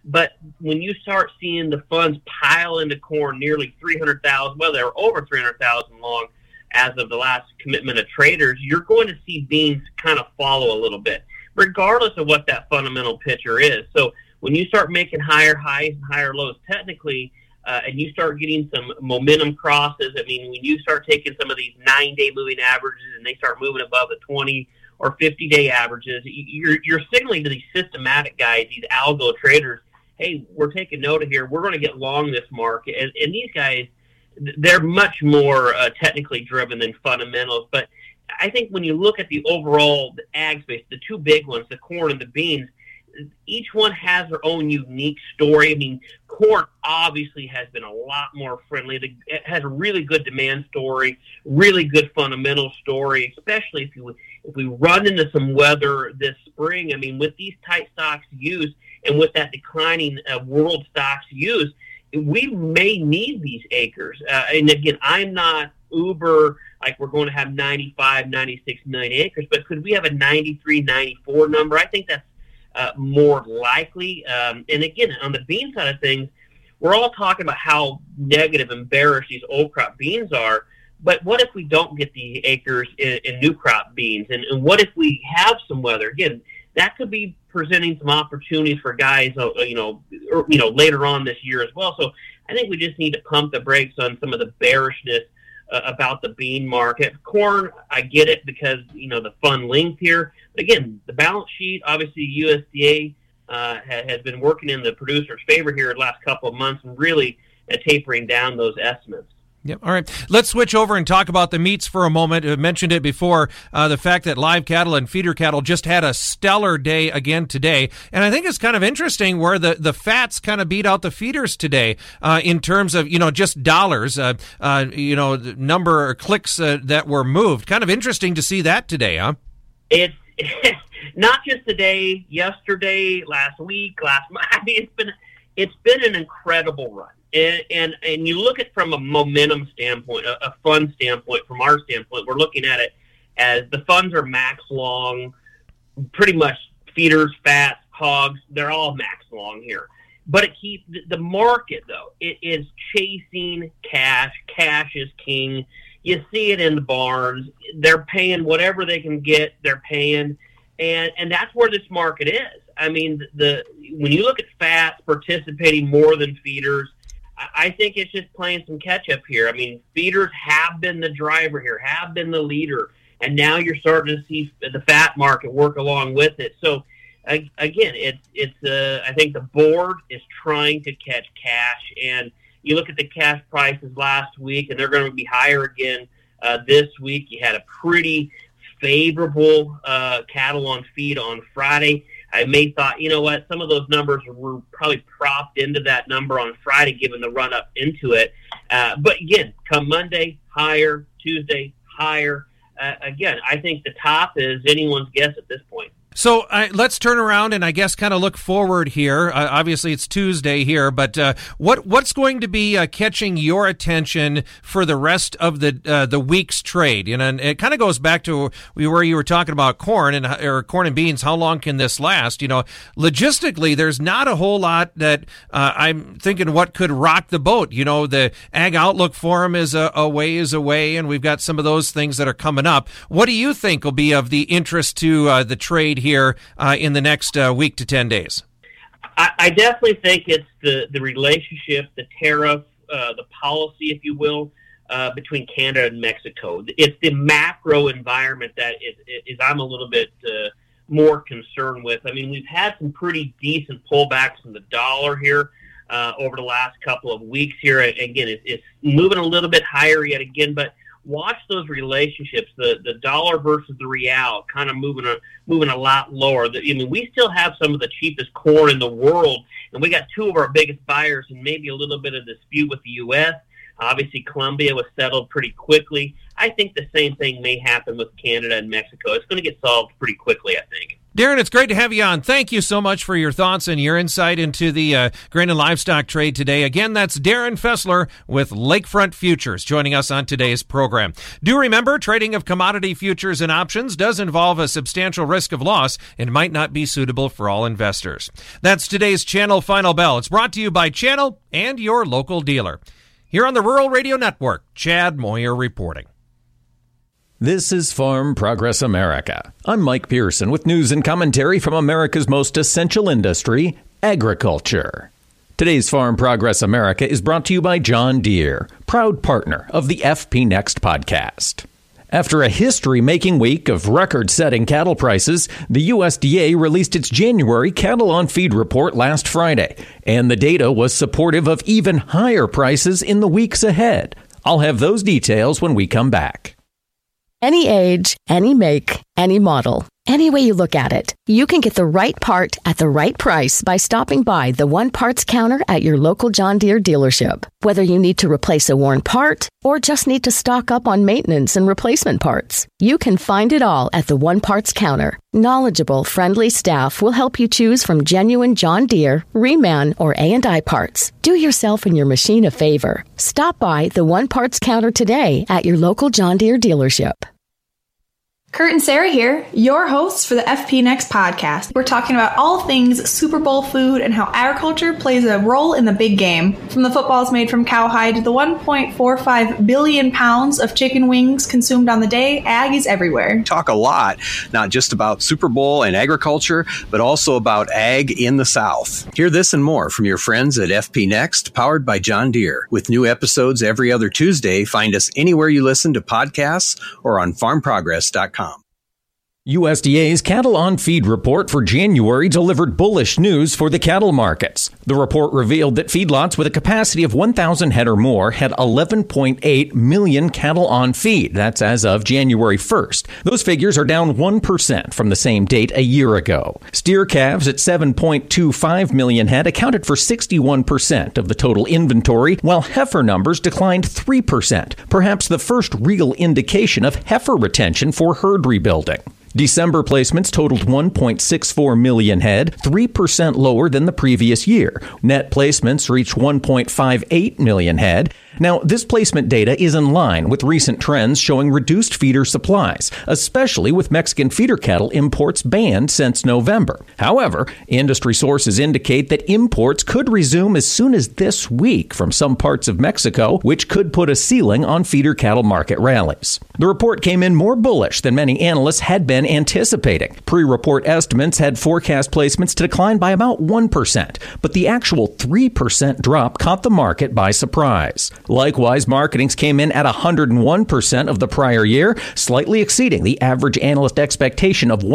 Speaker 13: But when you start seeing the funds pile into corn, nearly 300,000, well, they were over 300,000 long as of the last commitment of traders, you're going to see beans kind of follow a little bit, regardless of what that fundamental picture is. So when you start making higher highs and higher lows technically, and you start getting some momentum crosses, I mean, when you start taking some of these 9-day moving averages and they start moving above the 20 or 50-day averages, you're signaling to these systematic guys, these algo traders, hey, we're taking note of here. We're going to get long this market. And these guys, they're much more technically driven than fundamentals. But I think when you look at the overall ag space, the two big ones, the corn and the beans, each one has their own unique story. I mean, corn obviously has been a lot more friendly. It has a really good demand story, really good fundamental story, especially if we run into some weather this spring. I mean, with these tight stocks used and with that declining world stocks used, we may need these acres. And again, I'm not uber like we're going to have 95, 96 million acres, but could we have a 93, 94 number? I think that's more likely. And again, on the bean side of things, we're all talking about how negative and bearish these old crop beans are. But what if we don't get the acres in new crop beans? And what if we have some weather? Again, that could be presenting some opportunities for guys, later on this year as well. So I think we just need to pump the brakes on some of the bearishness about the bean market. Corn, I get it because, the fun length here. But again, the balance sheet, obviously USDA has been working in the producer's favor here the last couple of months and really tapering down those estimates.
Speaker 12: Yep. All right. Let's switch over and talk about the meats for a moment. I mentioned it before, the fact that live cattle and feeder cattle just had a stellar day again today. And I think it's kind of interesting where the fats kind of beat out the feeders today in terms of, just dollars, number or clicks that were moved. Kind of interesting to see that today, huh?
Speaker 13: It's not just today, yesterday, last week, last month. I mean, it's been an incredible run. And you look at it from a momentum standpoint, a fund standpoint, from our standpoint, we're looking at it as the funds are max long, pretty much feeders, fats, hogs, they're all max long here. But it keeps the market, though, it is chasing cash. Cash is king. You see it in the barns. They're paying whatever they can get, they're paying. And that's where this market is. I mean, when you look at fats participating more than feeders, I think it's just playing some catch-up here. I mean, feeders have been the driver here, have been the leader, and now you're starting to see the fat market work along with it. So, again, I think the board is trying to catch cash, and you look at the cash prices last week, and they're going to be higher again this week. You had a pretty favorable cattle on feed on Friday. I may thought, some of those numbers were probably propped into that number on Friday, given the run up into it. But again, come Monday, higher, Tuesday, higher. Again, I think the top is anyone's guess at this point.
Speaker 12: So let's turn around and I guess kind of look forward here. Obviously, it's Tuesday here, but what's going to be catching your attention for the rest of the week's trade? And it kind of goes back to where you were talking about corn and beans. How long can this last? Logistically, there's not a whole lot that I'm thinking what could rock the boat. The Ag Outlook Forum is a ways away, and we've got some of those things that are coming up. What do you think will be of the interest to the trade here in the next week to 10 days?
Speaker 13: I definitely think it's the relationship, the tariff, the policy, if you will, between Canada and Mexico. It's the macro environment that is I'm a little bit more concerned with. I mean, we've had some pretty decent pullbacks in the dollar here over the last couple of weeks here. Again, it's moving a little bit higher yet again, but watch those relationships, the dollar versus the real, kind of moving a lot lower. We still have some of the cheapest corn in the world, and we got two of our biggest buyers and maybe a little bit of dispute with the U.S. Obviously, Colombia was settled pretty quickly. I think the same thing may happen with Canada and Mexico. It's going to get solved pretty quickly, I think.
Speaker 12: Darren, it's great to have you on. Thank you so much for your thoughts and your insight into the grain and livestock trade today. Again, that's Darren Fessler with Lakefront Futures joining us on today's program. Do remember, trading of commodity futures and options does involve a substantial risk of loss and might not be suitable for all investors. That's today's Channel Final Bell. It's brought to you by Channel and your local dealer. Here on the Rural Radio Network, Chad Moyer reporting.
Speaker 2: This is Farm Progress America. I'm Mike Pearson with news and commentary from America's most essential industry, agriculture. Today's Farm Progress America is brought to you by John Deere, proud partner of the FP Next podcast. After a history-making week of record-setting cattle prices, the USDA released its January cattle on feed report last Friday, and the data was supportive of even higher prices in the weeks ahead. I'll have those details when we come back.
Speaker 15: Any age, any make, any model. Any way you look at it, you can get the right part at the right price by stopping by the One Parts counter at your local John Deere dealership. Whether you need to replace a worn part or just need to stock up on maintenance and replacement parts, you can find it all at the One Parts counter. Knowledgeable, friendly staff will help you choose from genuine John Deere, Reman, or A&I parts. Do yourself and your machine a favor. Stop by the One Parts counter today at your local John Deere dealership.
Speaker 16: Kurt and Sarah here, your hosts for the FP Next podcast. We're talking about all things Super Bowl food and how agriculture plays a role in the big game. From the footballs made from cowhide to the 1.45 billion pounds of chicken wings consumed on the day, ag is everywhere.
Speaker 17: Talk a lot, not just about Super Bowl and agriculture, but also about ag in the South. Hear this and more from your friends at FP Next, powered by John Deere. With new episodes every other Tuesday, find us anywhere you listen to podcasts or on farmprogress.com.
Speaker 2: USDA's Cattle on Feed report for January delivered bullish news for the cattle markets. The report revealed that feedlots with a capacity of 1,000 head or more had 11.8 million cattle on feed. That's as of January 1st. Those figures are down 1% from the same date a year ago. Steer calves at 7.25 million head accounted for 61% of the total inventory, while heifer numbers declined 3%, perhaps the first real indication of heifer retention for herd rebuilding. December placements totaled 1.64 million head, 3% lower than the previous year. Net placements reached 1.58 million head. Now, this placement data is in line with recent trends showing reduced feeder supplies, especially with Mexican feeder cattle imports banned since November. However, industry sources indicate that imports could resume as soon as this week from some parts of Mexico, which could put a ceiling on feeder cattle market rallies. The report came in more bullish than many analysts had been anticipating. Pre-report estimates had forecast placements to decline by about 1%, but the actual 3% drop caught the market by surprise. Likewise, marketings came in at 101% of the prior year, slightly exceeding the average analyst expectation of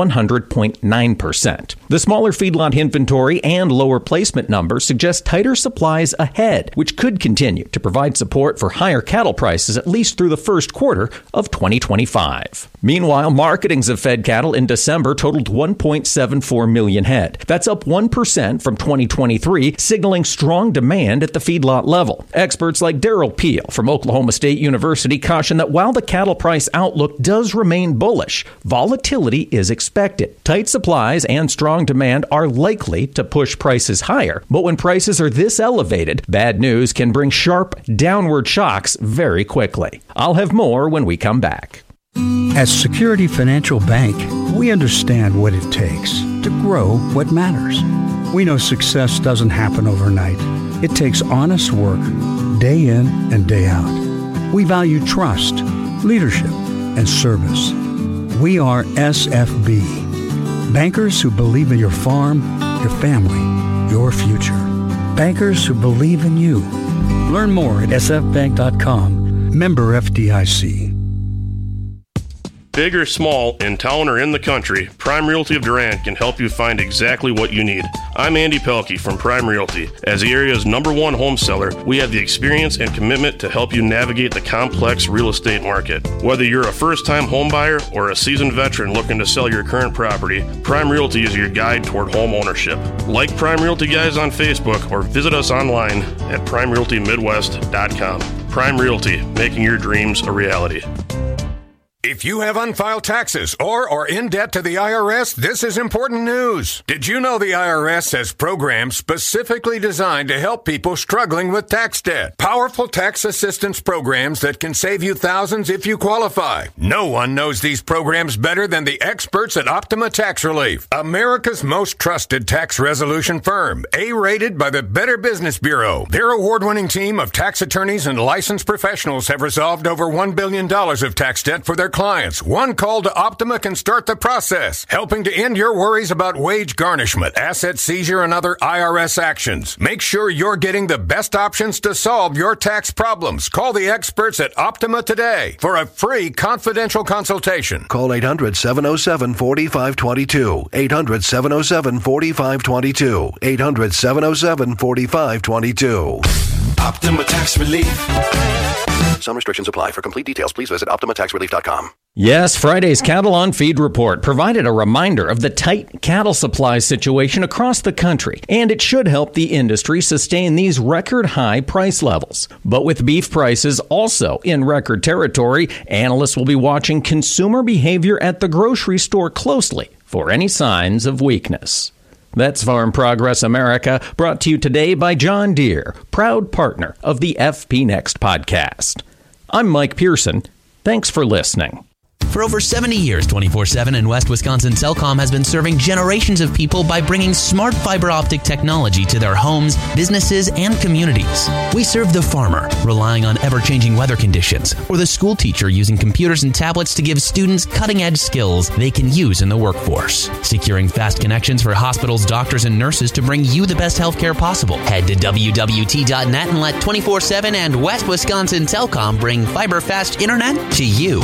Speaker 2: 100.9%. The smaller feedlot inventory and lower placement numbers suggest tighter supplies ahead, which could continue to provide support for higher cattle prices at least through the first quarter of 2025. Meanwhile, marketings of fed cattle in December totaled 1.74 million head. That's up 1% from 2023, signaling strong demand at the feedlot level. Experts like Darrell Peel from Oklahoma State University caution that while the cattle price outlook does remain bullish, volatility is expected. Tight supplies and strong demand are likely to push prices higher, but when prices are this elevated, bad news can bring sharp downward shocks very quickly. I'll have more when we come back.
Speaker 18: At Security Financial Bank, we understand what it takes to grow what matters. We know success doesn't happen overnight. It takes honest work, day in and day out. We value trust, leadership, and service. We are SFB, bankers who believe in your farm, your family, your future. Bankers who believe in you. Learn more at sfbank.com. Member FDIC.
Speaker 19: Big or small, in town or in the country, Prime Realty of Durant can help you find exactly what you need. I'm Andy Pelkey from Prime Realty. As the area's #1 home seller, we have the experience and commitment to help you navigate the complex real estate market. Whether you're a first-time home buyer or a seasoned veteran looking to sell your current property, Prime Realty is your guide toward home ownership. Like Prime Realty Guys on Facebook or visit us online at primerealtymidwest.com. Prime Realty, making your dreams a reality.
Speaker 3: If you have unfiled taxes or are in debt to the IRS, this is important news. Did you know the IRS has programs specifically designed to help people struggling with tax debt? Powerful tax assistance programs that can save you thousands if you qualify. No one knows these programs better than the experts at Optima Tax Relief, America's most trusted tax resolution firm, A-rated by the Better Business Bureau. Their award-winning team of tax attorneys and licensed professionals have resolved over $1 billion of tax debt for their clients. One call to Optima can start the process, helping to end your worries about wage garnishment, asset seizure, and other IRS actions. Make sure you're getting the best options to solve your tax problems. Call the experts at Optima today for a free confidential consultation.
Speaker 4: Call 800-707-4522. 800-707-4522. 800-707-4522.
Speaker 20: Optima Tax Relief.
Speaker 4: Some restrictions apply. For complete details, please visit OptimaTaxRelief.com.
Speaker 2: Yes, Friday's Cattle on Feed report provided a reminder of the tight cattle supply situation across the country, and it should help the industry sustain these record high price levels. But with beef prices also in record territory, analysts will be watching consumer behavior at the grocery store closely for any signs of weakness. That's Farm Progress America, brought to you today by John Deere, proud partner of the FP Next podcast. I'm Mike Pearson. Thanks for listening.
Speaker 21: For over 70 years, 24/7 and West Wisconsin Telcom has been serving generations of people by bringing smart fiber optic technology to their homes, businesses, and communities. We serve the farmer, relying on ever-changing weather conditions, or the school teacher using computers and tablets to give students cutting-edge skills they can use in the workforce. Securing fast connections for hospitals, doctors, and nurses to bring you the best healthcare possible. Head to WWT.net and let 24/7 and West Wisconsin Telcom bring fiber fast internet to you.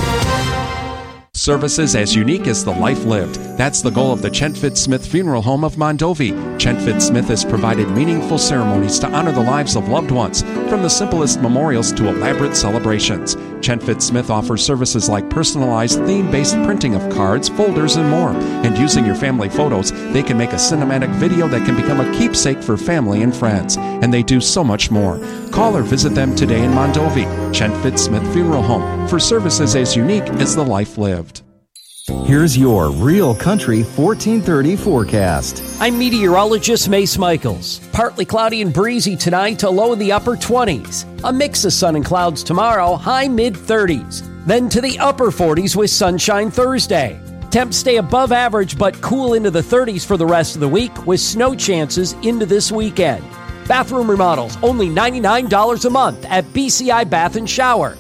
Speaker 22: Services as unique as the life lived. That's the goal of the Chentfit Smith Funeral Home of Mondovi. Chentfit Smith has provided meaningful ceremonies to honor the lives of loved ones, from the simplest memorials to elaborate celebrations. Chentfit Smith offers services like personalized theme-based printing of cards, folders, and more. And using your family photos, they can make a cinematic video that can become a keepsake for family and friends. And they do so much more. Call or visit them today in Mondovi. Chentfit Smith Funeral Home, for services as unique as the life lived.
Speaker 10: Here's your Real Country 1430 forecast.
Speaker 11: I'm meteorologist Mace Michaels. Partly cloudy and breezy tonight to low in the upper 20s. A mix of sun and clouds tomorrow, high mid-30s. Then to the upper 40s with sunshine Thursday. Temps stay above average but cool into the 30s for the rest of the week with snow chances into this weekend. Bathroom remodels only $99 a month at BCI Bath and Shower.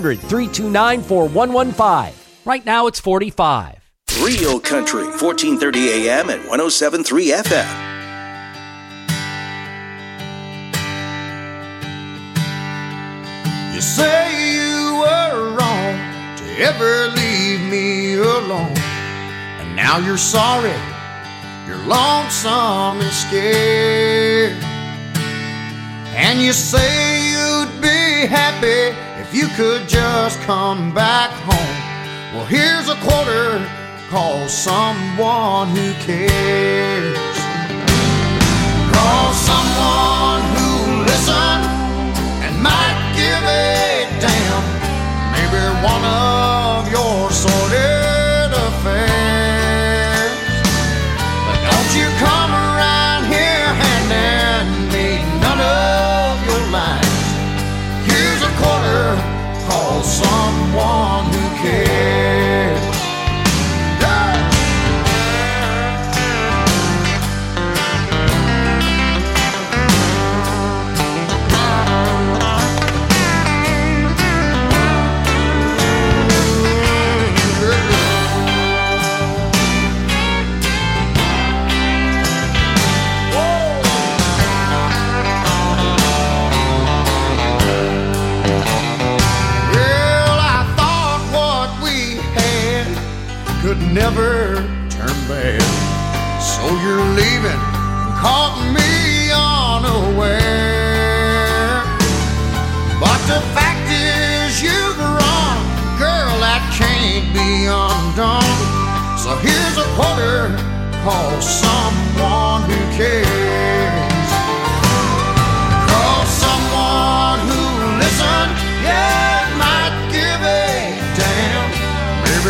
Speaker 11: 800-329-4115. Right now it's 45.
Speaker 20: Real Country, 1430 AM and 107.3 FM.
Speaker 23: You say you were wrong to ever leave me alone, and now you're sorry, you're lonesome and scared. And you say you'd be happy if you could just come back home. Well, here's a quarter, call someone who cares. Call someone who'll listen and might give a damn. Maybe one of your sordid affairs. But don't you come around here handing me none of your lines. Here's a quarter, call someone who cares. Could never turn bad, so you're leaving and caught me unaware. But the fact is you've run, girl, that can't be undone. So here's a quarter, call someone who cares. Call someone who listens, yeah, might give a damn. Maybe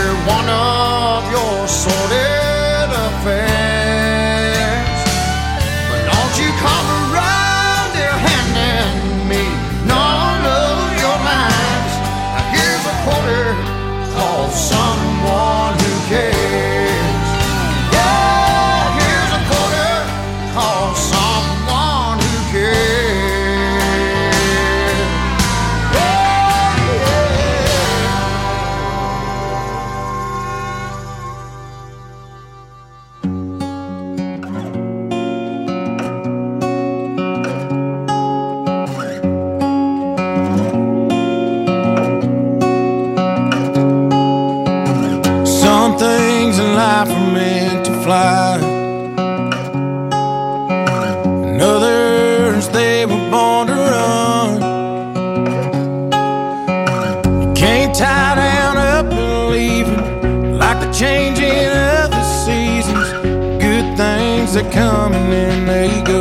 Speaker 5: they come and then they go.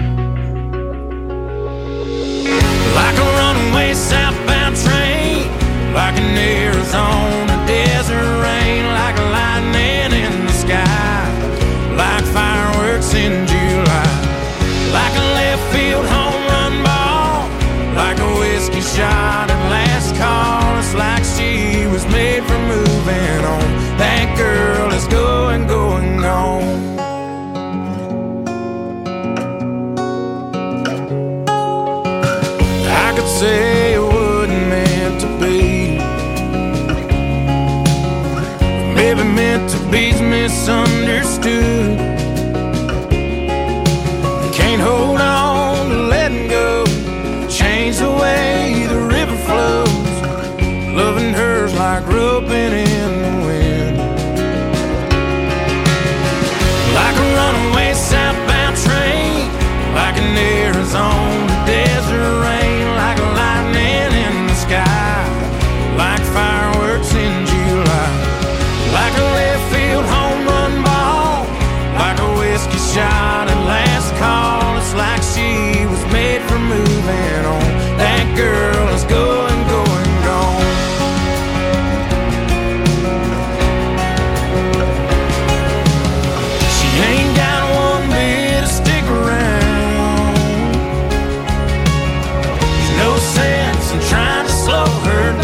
Speaker 5: Like a runaway southbound train, like an Arizona desert rain, like lightning in the sky, like fireworks in July, like a left field home run ball, like a whiskey shot at last call. It's like she was made for moving on. That girl is going, going on. I could say it wasn't meant to be, maybe meant to be's misunderstood. Can't hold on to letting go, change the way the river flows. Loving her's like roping in the wind, like a runaway southbound train, like an Arizona desert rain, like a lightning in the sky, like fireworks in July, like a left field home run ball, like a whiskey shot at last call. It's like she was made for moving on. That girl is going, going, gone. She ain't got one bit to stick around. There's no sense in trying to slow her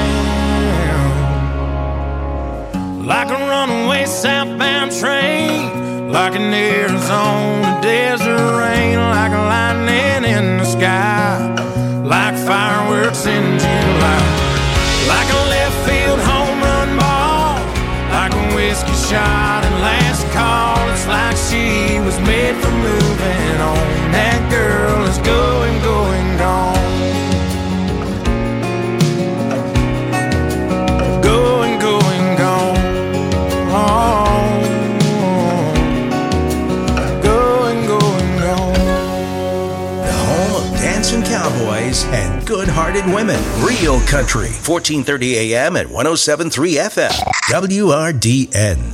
Speaker 5: down. Like a runaway southbound train, like an Arizona desert rain, like a lightning in the sky, like fireworks in July, like a left field home run ball, like a whiskey shot and last call. It's like she was made for moving on. That girl is going, going, gone. Going, going, gone.
Speaker 20: Dancing cowboys and good-hearted women. Real country. 1430 AM at 107.3 FM. WRDN.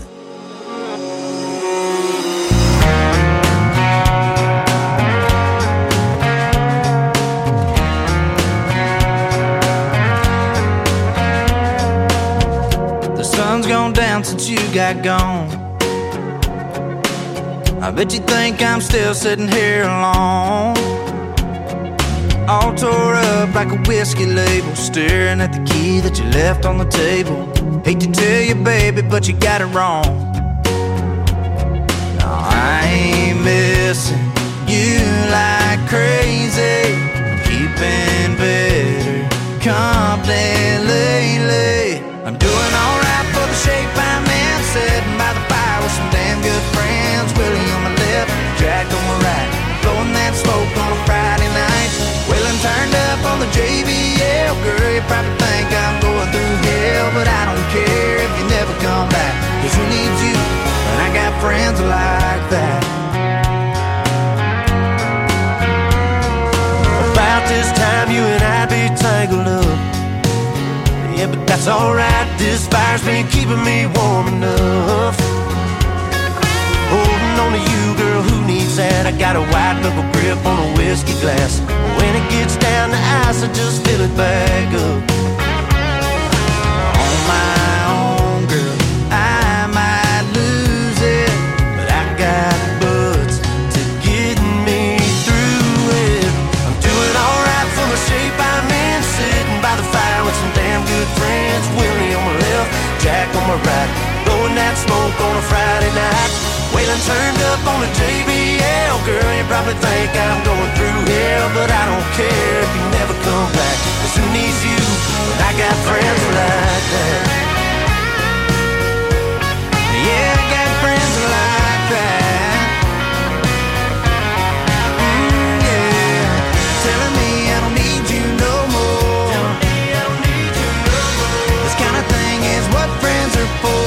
Speaker 5: The sun's gone down since you got gone. I bet you think I'm still sitting here alone, all tore up like a whiskey label, staring at the key that you left on the table. Hate to tell you, baby, but you got it wrong. No, I ain't missing you like crazy. I'm keeping better company lately. I'm doing alright for the shape I'm in, sitting by the fire with some damn good friends. Willie on my left, Jack on my right, blowing that smoke on a Friday night. Wheeling turned up on the JBL. Girl, you probably think I'm going through hell, but I don't care if you never come back, 'cause who needs you when I got friends like that? About this time you and I'd be tangled up. Yeah, but that's alright, this fire's been keeping me warm enough. Holding on to you, girl, who needs that? I got a white knuckle grip on a whiskey glass. When it gets down to ice, I just fill it back up. On my own, girl, I might lose it, but I got buds to get me through it. I'm doing alright for the shape I'm in, sitting by the fire with some damn good friends. Willie on my left, Jack on my right, blowing that smoke on a Friday night. Waylon turned up on the JBL. Girl, you probably think I'm going through hell, but I don't care if you never come back, 'cause who needs you when I got friends like that? Yeah, I got friends like that. Yeah, telling me I don't need you no more. This kind of thing is what friends are for.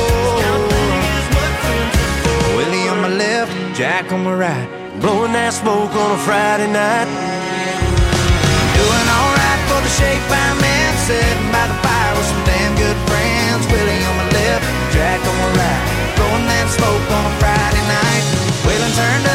Speaker 5: Willie on my left, Jack on my right, blowing that smoke on a Friday night. Doing alright for the shape I'm in, sitting by the fire with some damn good friends. Willie on my left, Jack on my right, blowing that smoke on a Friday night. Waylon turned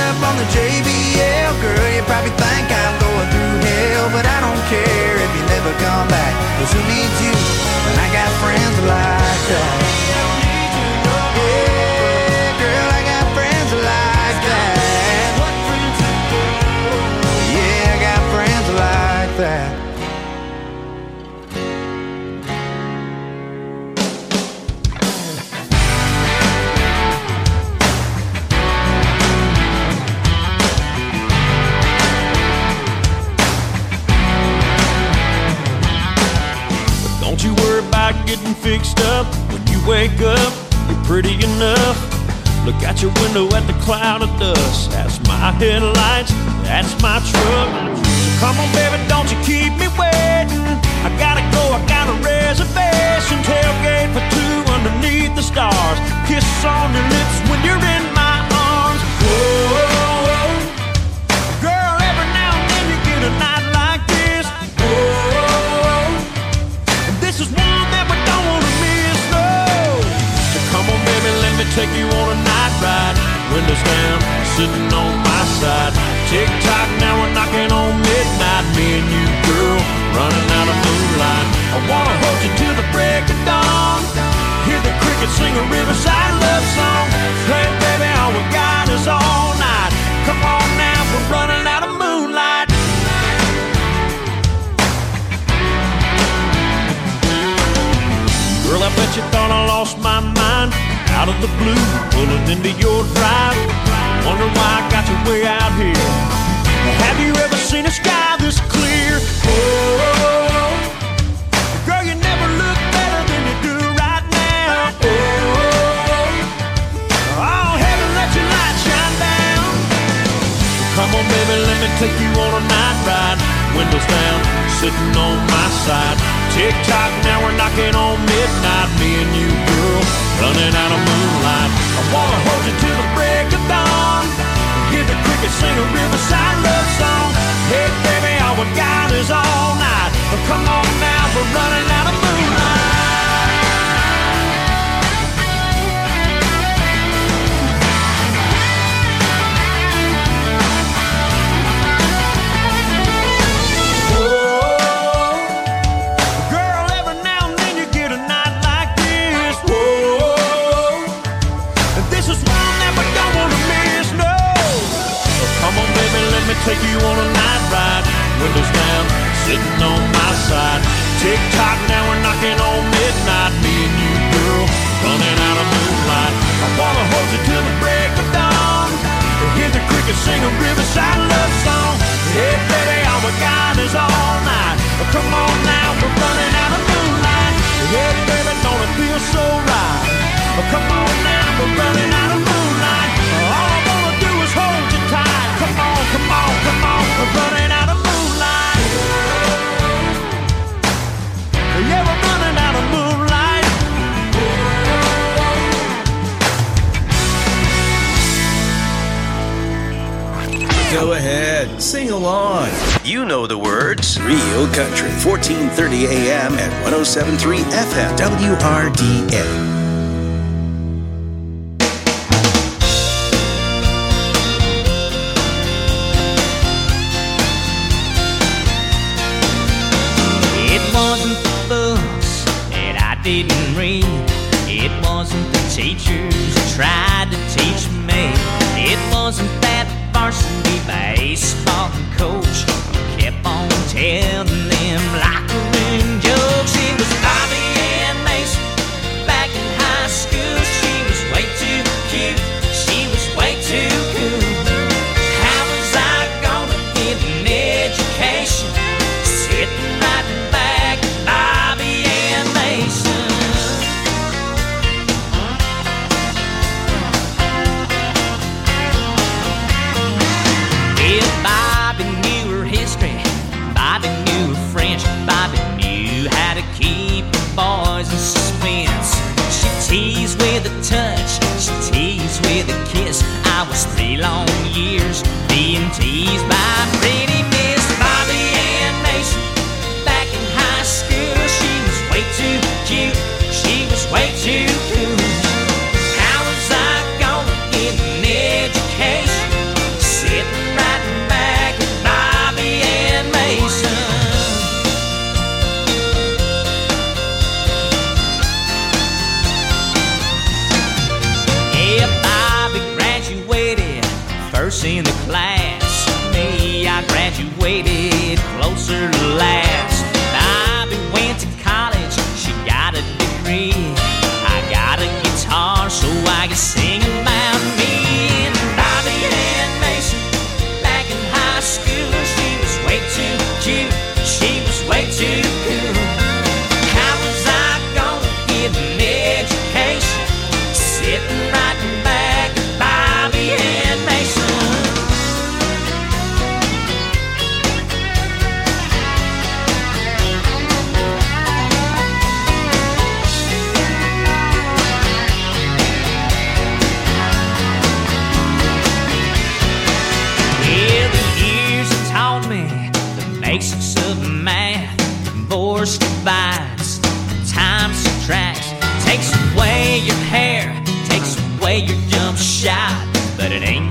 Speaker 6: fixed up. When you wake up, you're pretty enough. Look out your window at the cloud of dust. That's my headlights, that's my truck. So come on, baby, don't you keep me waiting. I gotta go, I got a reservation. Tailgate for two underneath the stars. Kiss on your lips when you're in my arms. Whoa, girl, every now and then you get a night like this. Whoa, and this is one that we don't want to miss, no. So come on, baby, let me take you on a night ride. Windows down, sitting on my side. Tick-tock, now we're knocking on midnight. Me and you, girl, running out of moonlight. I wanna hold you till the break of dawn. Hear the crickets sing a riverside love song. Hey, baby, all we got is all night. Come on now, we're running out of moonlight. Girl, I bet you thought I lost my mind. Out of the blue, pulling into your drive. Wonder why I got you way out here. Have you ever seen a sky this clear? Oh, girl, you never look better than you do right now. Oh, heaven, let your light shine down. Come on, baby, let me take you on a night ride. Windows down, sitting on my side. Tick-tock, now we're knocking on midnight. Me and you, girl, running out of moonlight. I wanna hold you till the break of dawn. Hear the crickets sing a riverside love song. Hey, baby, all we got is all night. Come on now, we're running out of moonlight. Take you on a night ride, windows down, sitting on my side. Tick-tock, now we're knocking on midnight. Me and you, girl, running out of moonlight. I wanna hold you till the break of dawn. Hear the crickets sing a riverside love song. Hey, baby, all we got is all night. Come on now, we're running out of moonlight. Hey, baby, don't it feel so right? Come on now, we're running out of moonlight. All I wanna do is hold you tight. Come on, come on, come on, we're running out of moonlight. Yeah, we're running out of moonlight.
Speaker 20: Go ahead, sing along. You know the words. Real Country, 1430 AM at 107.3 FM, WRDA.
Speaker 7: Didn't read. It wasn't the teachers who tried to teach me. It wasn't that varsity baseball coach who kept on telling them locker room jokes. It was Bobby and Mason back in high school. She was way too cute. She was way too cool. How was I gonna get an education sitting right back Bobby and Mason? Bobby knew her history, Bobby knew her French, Bobby knew how to keep the boys in suspense. She teased with a touch, she teased with a kiss. I was 3 long years being teased by pretty Miss Bobby and Mason. Back in high school, she was way too cute, she was way too cool. How was I gonna get an education sitting right back at Bobby and Mason? Yeah, Bobby graduated first in the class. Me, I graduated closer to last. Bobby went to college, she got a degree. I got a guitar so I can sing about me. And Bobby and Mason, back in high school, she was way too cute, she was way too cool. How was I gonna get force divides, time subtracts, takes away your hair, takes away your jump shot, but it ain't